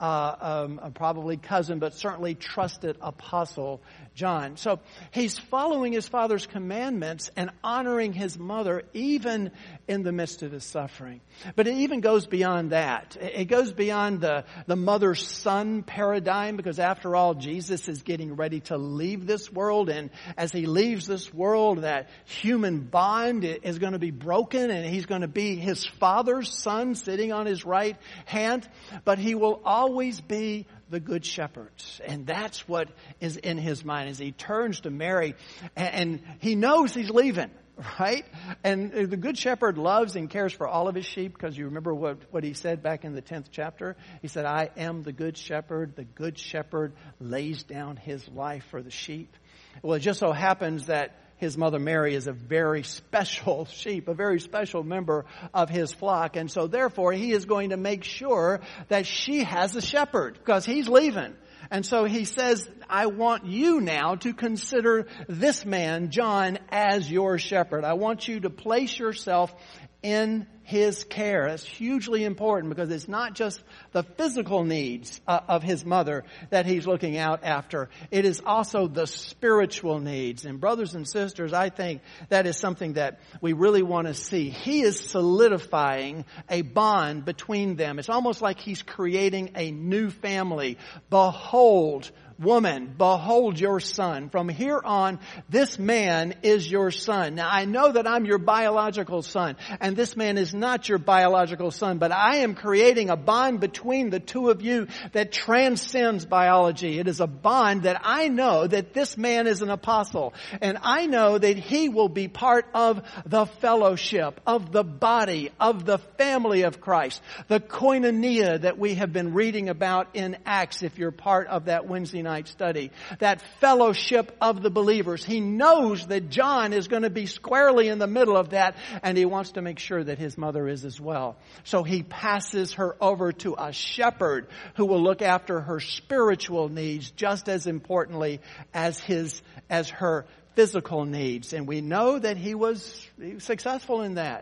Uh, um, probably cousin, but certainly trusted apostle, John. So he's following his Father's commandments and honoring his mother even in the midst of his suffering. But it even goes beyond that. It goes beyond the, the mother-son paradigm, because after all, Jesus is getting ready to leave this world. And as he leaves this world, that human bond is going to be broken, and he's going to be his Father's son sitting on his right hand. But he will always always be the good shepherd. And that's what is in his mind as he turns to Mary, and, and he knows he's leaving, right? And the good shepherd loves and cares for all of his sheep, because you remember what, what he said back in the tenth chapter? He said, "I am the good shepherd. The good shepherd lays down his life for the sheep." Well, it just so happens that his mother Mary is a very special sheep, a very special member of his flock. And so therefore he is going to make sure that she has a shepherd, because he's leaving. And so he says, "I want you now to consider this man, John, as your shepherd. I want you to place yourself in his care." That's hugely important, because it's not just the physical needs uh, of his mother that he's looking out after. It is also the spiritual needs. And brothers and sisters, I think that is something that we really want to see. He is solidifying a bond between them. It's almost like he's creating a new family. Behold, woman, behold your son. From here on, this man is your son. Now, I know that I'm your biological son, and this man is not your biological son, but I am creating a bond between the two of you that transcends biology. It is a bond that I know that this man is an apostle, and I know that he will be part of the fellowship, of the body, of the family of Christ, the koinonia that we have been reading about in Acts, if you're part of that Wednesday night study, that fellowship of the believers. He knows that John is going to be squarely in the middle of that, and he wants to make sure that his mother is as well. So he passes her over to a shepherd who will look after her spiritual needs just as importantly as his, as her physical needs. And we know that he was, he was successful in that,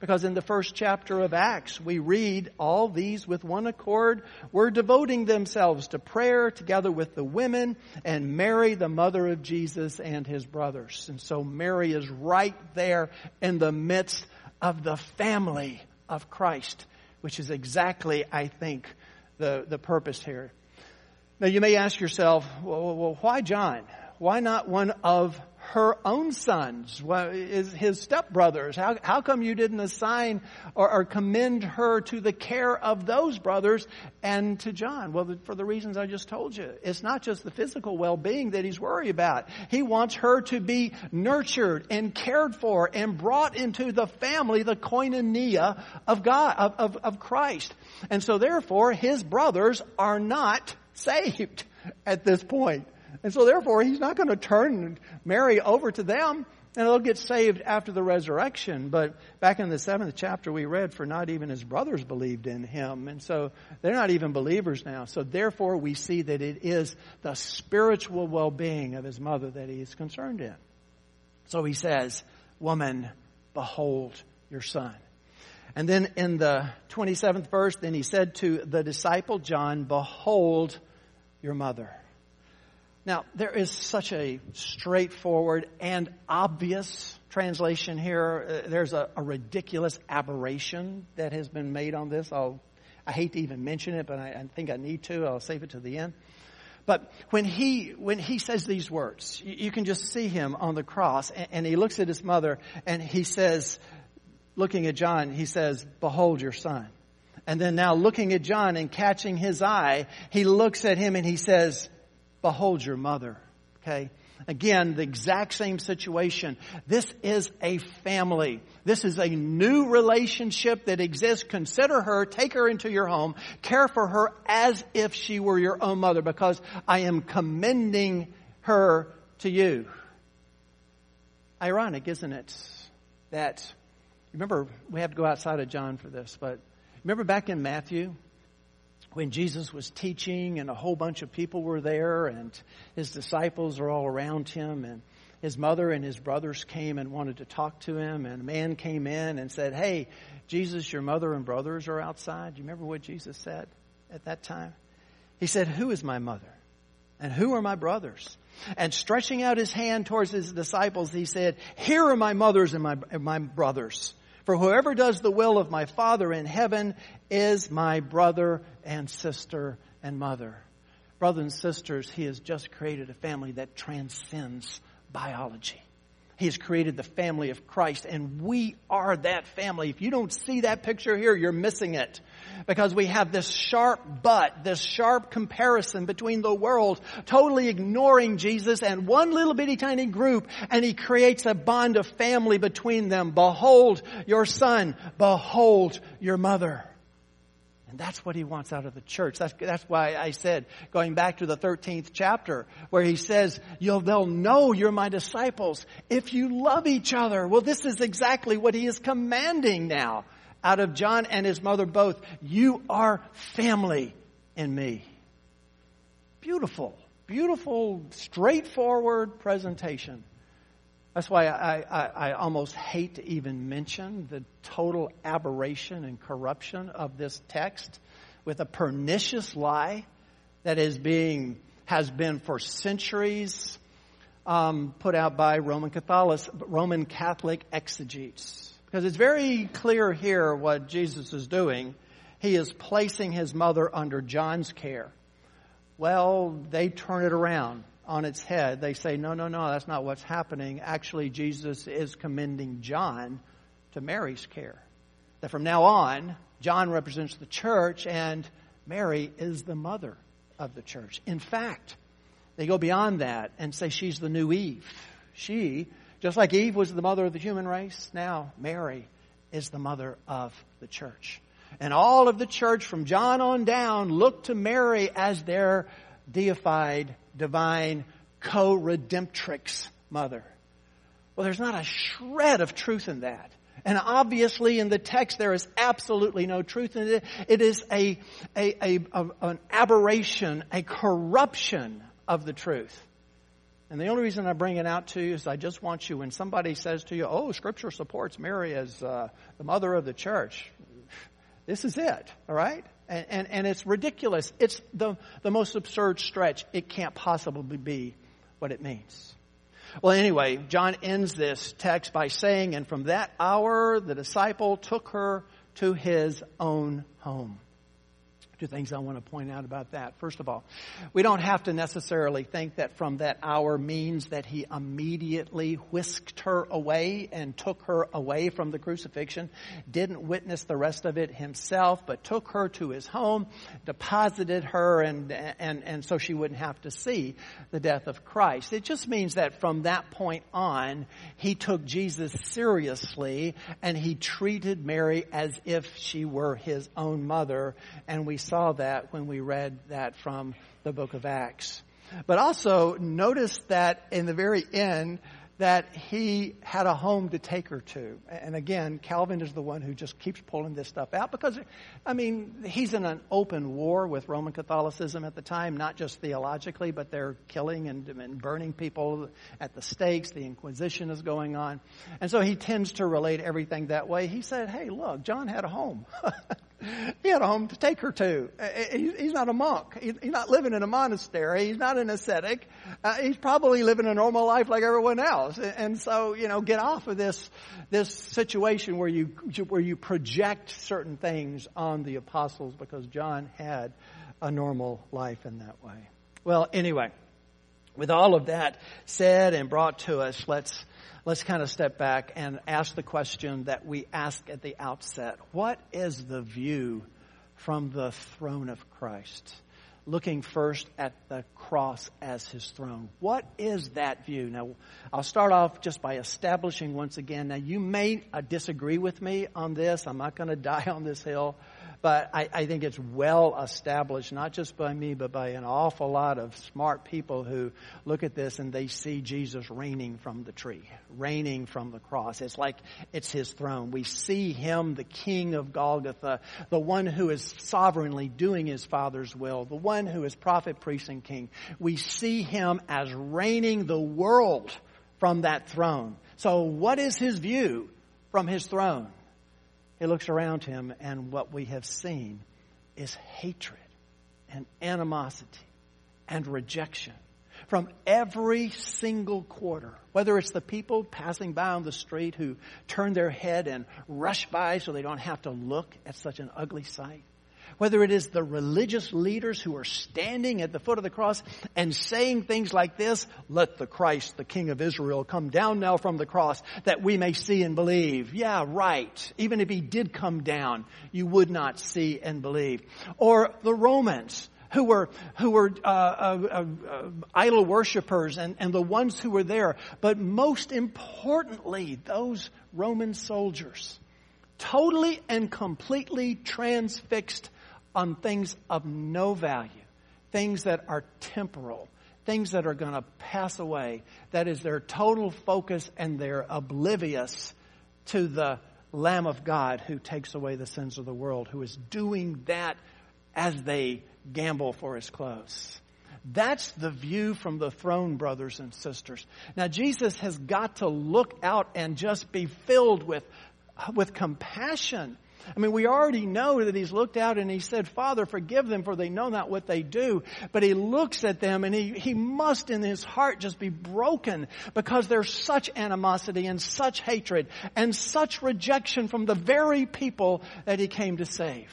Because in the first chapter of Acts, we read, all these with one accord were devoting themselves to prayer together with the women and Mary, the mother of Jesus, and his brothers. And so Mary is right there in the midst of the family of Christ, which is exactly, I think, the, the purpose here. Now you may ask yourself, well, well why John? Why not one of her own sons, well, is his stepbrothers? How, how come you didn't assign or, or commend her to the care of those brothers and to John? Well, for the reasons I just told you. It's not just the physical well-being that he's worried about. He wants her to be nurtured and cared for and brought into the family, the koinonia of God, of, of, of Christ. And so therefore, his brothers are not saved at this point. And so therefore, he's not going to turn Mary over to them and they'll get saved after the resurrection. But back in the seventh chapter we read, for not even his brothers believed in him. And so they're not even believers now. So therefore, we see that it is the spiritual well-being of his mother that he is concerned in. So he says, woman, behold your son. And then in the twenty-seventh verse, then he said to the disciple John, behold your mother. Now, there is such a straightforward and obvious translation here. Uh, there's a, a ridiculous aberration that has been made on this. I'll, I hate to even mention it, but I, I think I need to. I'll save it to the end. But when he when he says these words, you, you can just see him on the cross, and, and he looks at his mother, and he says, looking at John, he says, behold your son. And then now looking at John and catching his eye, he looks at him and he says, behold your mother. Okay. Again, the exact same situation. This is a family. This is a new relationship that exists. Consider her, take her into your home, care for her as if she were your own mother, because I am commending her to you. Ironic, isn't it? That, remember, we have to go outside of John for this, but remember back in Matthew, when Jesus was teaching and a whole bunch of people were there and his disciples are all around him, and his mother and his brothers came and wanted to talk to him, and a man came in and said, hey, Jesus, your mother and brothers are outside. Do you remember what Jesus said at that time? He said, who is my mother and who are my brothers? And stretching out his hand towards his disciples, he said, here are my mothers and my, and my brothers. For whoever does the will of my Father in heaven is my brother and sister and mother. Brothers and sisters, he has just created a family that transcends biology. He has created the family of Christ, and we are that family. If you don't see that picture here, you're missing it. Because we have this sharp butt, this sharp comparison between the world totally ignoring Jesus and one little bitty tiny group, and he creates a bond of family between them. Behold your son, behold your mother. And that's what he wants out of the church. That's, that's why I said, going back to the thirteenth chapter, where he says, You'll, they'll know you're my disciples if you love each other. Well, this is exactly what he is commanding now out of John and his mother both. You are family in me. Beautiful, beautiful, straightforward presentation. That's why I, I, I almost hate to even mention the total aberration and corruption of this text with a pernicious lie that is being has been for centuries um, put out by Roman Catholic, Roman Catholic exegetes. Because it's very clear here what Jesus is doing. He is placing his mother under John's care. Well, they turn it around on its head. They say, no, no, no, that's not what's happening. Actually, Jesus is commending John to Mary's care. That from now on, John represents the church and Mary is the mother of the church. In fact, they go beyond that and say she's the new Eve. She, just like Eve was the mother of the human race, now Mary is the mother of the church. And all of the church from John on down look to Mary as their deified, divine, co-redemptrix mother. Well, there's not a shred of truth in that. And obviously in the text there is absolutely no truth in it. It is a, a, a, a an aberration, a corruption of the truth. And the only reason I bring it out to you is I just want you, when somebody says to you, oh, Scripture supports Mary as uh, the mother of the church, this is it, all right? And, and, and it's ridiculous. It's the, the most absurd stretch. It can't possibly be what it means. Well, anyway, John ends this text by saying, and from that hour the disciple took her to his own home. Two things I want to point out about that. First of all, we don't have to necessarily think that from that hour means that he immediately whisked her away and took her away from the crucifixion, didn't witness the rest of it himself, but took her to his home, deposited her, and, and, and so she wouldn't have to see the death of Christ. It just means that from that point on, he took Jesus seriously and he treated Mary as if she were his own mother, and we saw that when we read that from the book of Acts. But also notice that in the very end that he had a home to take her to. And again, Calvin is the one who just keeps pulling this stuff out because, I mean, he's in an open war with Roman Catholicism at the time, not just theologically, but they're killing and, and burning people at the stakes. The Inquisition is going on. And so he tends to relate everything that way. He said, hey, look, John had a home. He had a home to take her to. He's not a monk. He's not living in a monastery. He's not an ascetic. Uh, he's probably living a normal life like everyone else. And so, you know, get off of this this situation where you where you project certain things on the apostles, because John had a normal life in that way. Well, anyway, with all of that said and brought to us, let's Let's kind of step back and ask the question that we asked at the outset. What is the view from the throne of Christ? Looking first at the cross as his throne. What is that view? Now, I'll start off just by establishing once again. Now, you may uh, disagree with me on this. I'm not going to die on this hill. But I, I think it's well established, not just by me, but by an awful lot of smart people who look at this and they see Jesus reigning from the tree, reigning from the cross. It's like it's his throne. We see him, the King of Golgotha, the one who is sovereignly doing his Father's will, the one who is prophet, priest, and king. We see him as reigning the world from that throne. So what is his view from his throne? He looks around him, and what we have seen is hatred and animosity and rejection from every single quarter. Whether it's the people passing by on the street who turn their head and rush by so they don't have to look at such an ugly sight. Whether it is the religious leaders who are standing at the foot of the cross and saying things like this, let the Christ, the King of Israel, come down now from the cross that we may see and believe. Yeah, right. Even if he did come down, you would not see and believe. Or the Romans, who were who were uh, uh, uh, idol worshipers and, and the ones who were there. But most importantly, those Roman soldiers, totally and completely transfixed on things of no value, things that are temporal, things that are going to pass away. That is their total focus, and they're oblivious to the Lamb of God who takes away the sins of the world, who is doing that as they gamble for his clothes. That's the view from the throne, brothers and sisters. Now, Jesus has got to look out and just be filled with with compassion. I mean, we already know that he's looked out and he said, Father, forgive them, for they know not what they do. But he looks at them and he, he must in his heart just be broken, because there's such animosity and such hatred and such rejection from the very people that he came to save.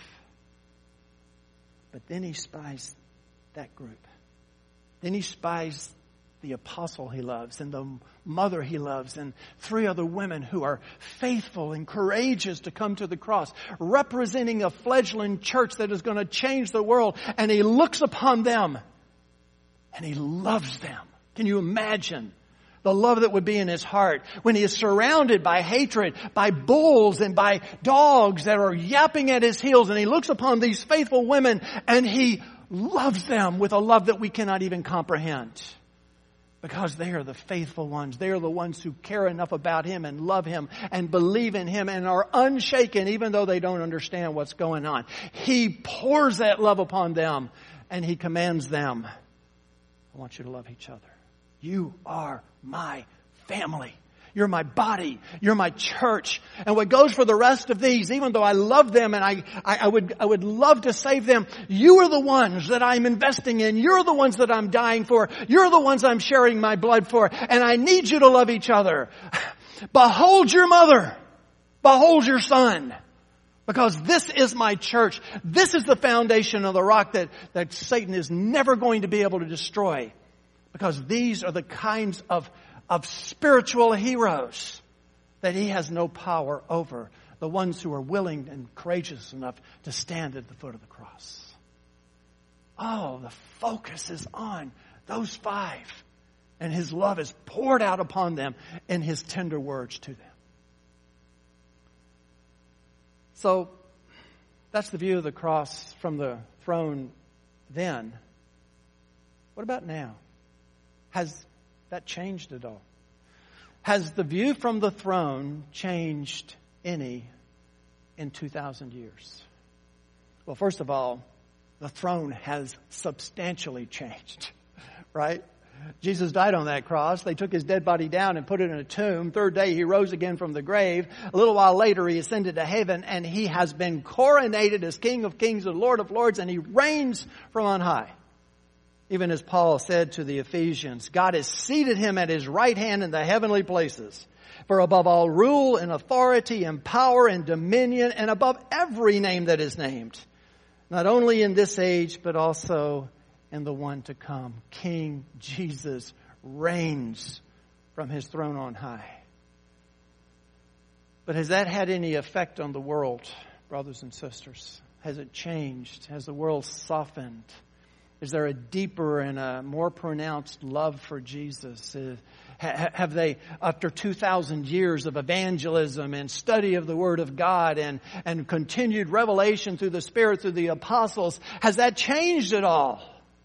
But then he spies that group. Then he spies the apostle he loves and the mother he loves and three other women who are faithful and courageous to come to the cross, representing a fledgling church that is going to change the world. And he looks upon them and he loves them. Can you imagine the love that would be in his heart when he is surrounded by hatred, by bulls and by dogs that are yapping at his heels, and he looks upon these faithful women and he loves them with a love that we cannot even comprehend. Because they are the faithful ones. They are the ones who care enough about him and love him and believe in him and are unshaken even though they don't understand what's going on. He pours that love upon them and he commands them, I want you to love each other. You are my family. You're my body. You're my church. And what goes for the rest of these, even though I love them and I, I, I would, I would love to save them, you are the ones that I'm investing in. You're the ones that I'm dying for. You're the ones I'm sharing my blood for. And I need you to love each other. Behold your mother. Behold your son. Because this is my church. This is the foundation of the rock that, that Satan is never going to be able to destroy. Because these are the kinds of of spiritual heroes that he has no power over. The ones who are willing and courageous enough to stand at the foot of the cross. Oh, the focus is on those five. And his love is poured out upon them in his tender words to them. So, that's the view of the cross from the throne then. What about now? Has that changed at all? Has the view from the throne changed any in two thousand years? Well, first of all, the throne has substantially changed, right? Jesus died on that cross. They took his dead body down and put it in a tomb. Third day, he rose again from the grave. A little while later, he ascended to heaven, and he has been coronated as King of Kings and Lord of Lords, and he reigns from on high. Even as Paul said to the Ephesians, God has seated him at his right hand in the heavenly places. For above all rule and authority and power and dominion and above every name that is named, not only in this age, but also in the one to come. King Jesus reigns from his throne on high. But has that had any effect on the world, brothers and sisters? Has it changed? Has the world softened? Is there a deeper and a more pronounced love for Jesus? Uh, ha- have they, after two thousand years of evangelism and study of the Word of God and, and continued revelation through the Spirit, through the apostles, has that changed at all?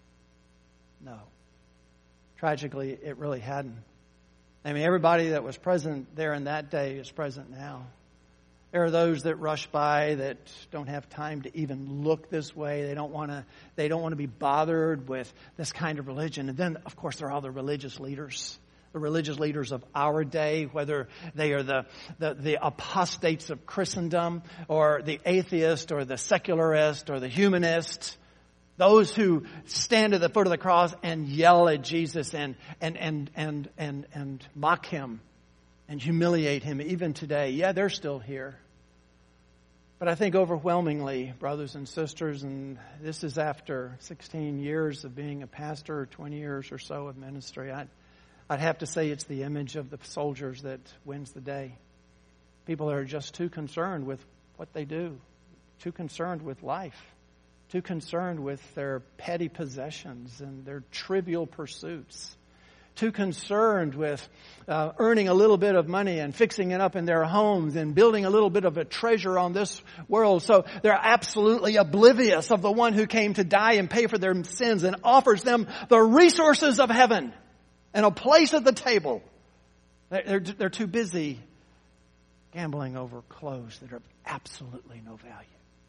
No. Tragically, it really hadn't. I mean, everybody that was present there in that day is present now. There are those that rush by that don't have time to even look this way. They don't want to, they don't want to be bothered with this kind of religion. And then, of course, there are all the religious leaders. The religious leaders of our day, whether they are the, the, the apostates of Christendom or the atheist or the secularist or the humanist. Those who stand at the foot of the cross and yell at Jesus and, and, and, and, and, and mock him and humiliate him even today. Yeah, they're still here. But I think overwhelmingly, brothers and sisters, and this is after sixteen years of being a pastor, or twenty years or so of ministry, I'd, I'd have to say it's the image of the soldiers that wins the day. People are just too concerned with what they do, too concerned with life, too concerned with their petty possessions and their trivial pursuits. Too concerned with uh, earning a little bit of money and fixing it up in their homes and building a little bit of a treasure on this world. So they're absolutely oblivious of the one who came to die and pay for their sins and offers them the resources of heaven and a place at the table. They're, they're too busy gambling over clothes that are of absolutely no value.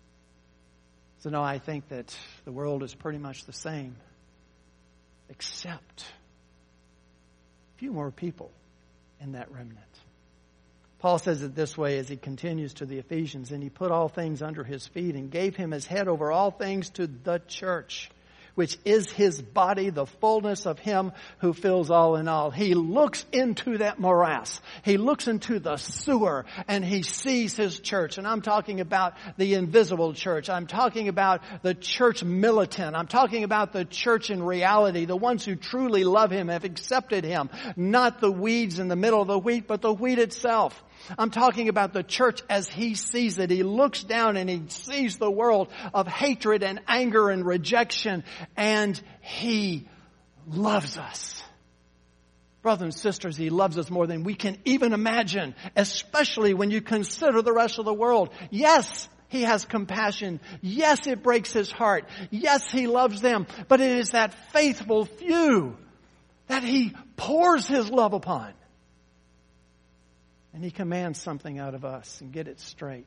So no, I think that the world is pretty much the same, except few more people in that remnant. Paul says it this way as he continues to the Ephesians, and he put all things under his feet and gave him as head over all things to the church, which is his body, the fullness of him who fills all in all. He looks into that morass. He looks into the sewer and he sees his church. And I'm talking about the invisible church. I'm talking about the church militant. I'm talking about the church in reality, the ones who truly love him, have accepted him. Not the weeds in the middle of the wheat, but the wheat itself. I'm talking about the church as he sees it. He looks down and he sees the world of hatred and anger and rejection, and he loves us. Brothers and sisters, he loves us more than we can even imagine, especially when you consider the rest of the world. Yes, he has compassion. Yes, it breaks his heart. Yes, he loves them. But it is that faithful few that he pours his love upon. And he commands something out of us, and get it straight.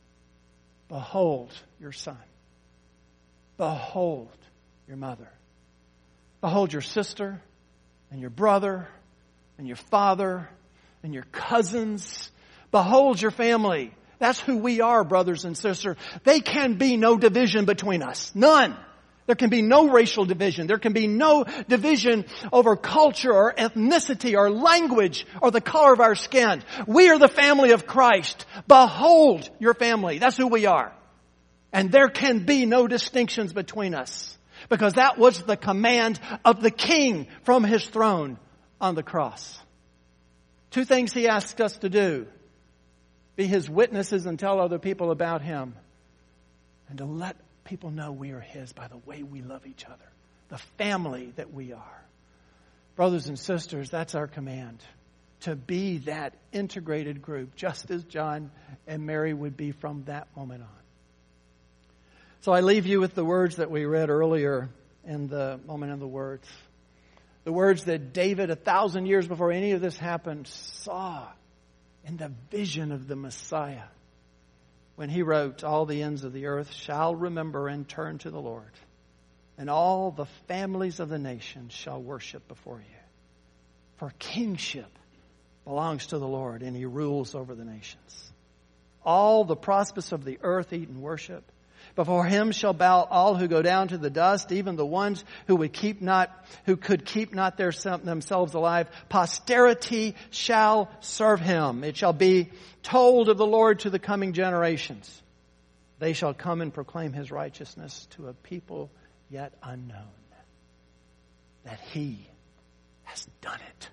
Behold your son. Behold your mother. Behold your sister. and your brother and your father and your cousins. Behold your family. That's who we are, brothers and sisters. There can be no division between us. None. There can be no racial division. There can be no division over culture or ethnicity or language or the color of our skin. We are the family of Christ. Behold your family. That's who we are. And there can be no distinctions between us, because that was the command of the King from His throne on the cross. Two things He asked us to do: be His witnesses and tell other people about Him, and to let people know we are His by the way we love each other, the family that we are. Brothers and sisters, that's our command, to be that integrated group, just as John and Mary would be from that moment on. So I leave you with the words that we read earlier in the moment in the words. The words that David, a thousand years before any of this happened, saw in the vision of the Messiah, when he wrote, all the ends of the earth shall remember and turn to the Lord, and all the families of the nations shall worship before you. For kingship belongs to the Lord, and He rules over the nations. All the prosperous of the earth eat and worship. Before Him shall bow all who go down to the dust, even the ones who would keep not, who could keep not their, themselves alive. Posterity shall serve Him. It shall be told of the Lord to the coming generations. They shall come and proclaim His righteousness to a people yet unknown, that He has done it.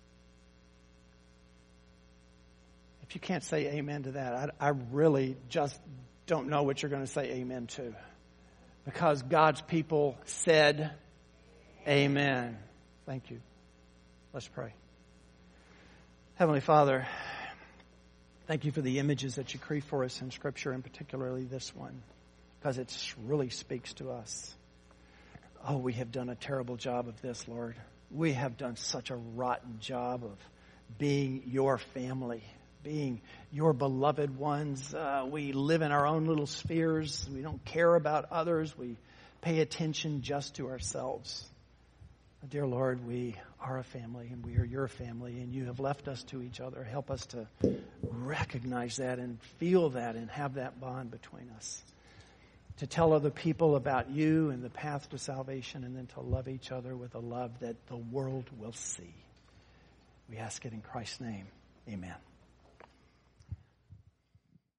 If you can't say amen to that, I, I really just don't know what you're going to say amen to. Because God's people said amen. Thank you. Let's pray. Heavenly Father, thank you for the images that you create for us in Scripture, and particularly this one, because it really speaks to us. Oh, we have done a terrible job of this, Lord. We have done such a rotten job of being your family, being your beloved ones. Uh, we live in our own little spheres. We don't care about others. We pay attention just to ourselves. Dear Lord, we are a family, and we are your family, and you have left us to each other. Help us to recognize that and feel that and have that bond between us. To tell other people about you and the path to salvation, and then to love each other with a love that the world will see. We ask it in Christ's name. Amen.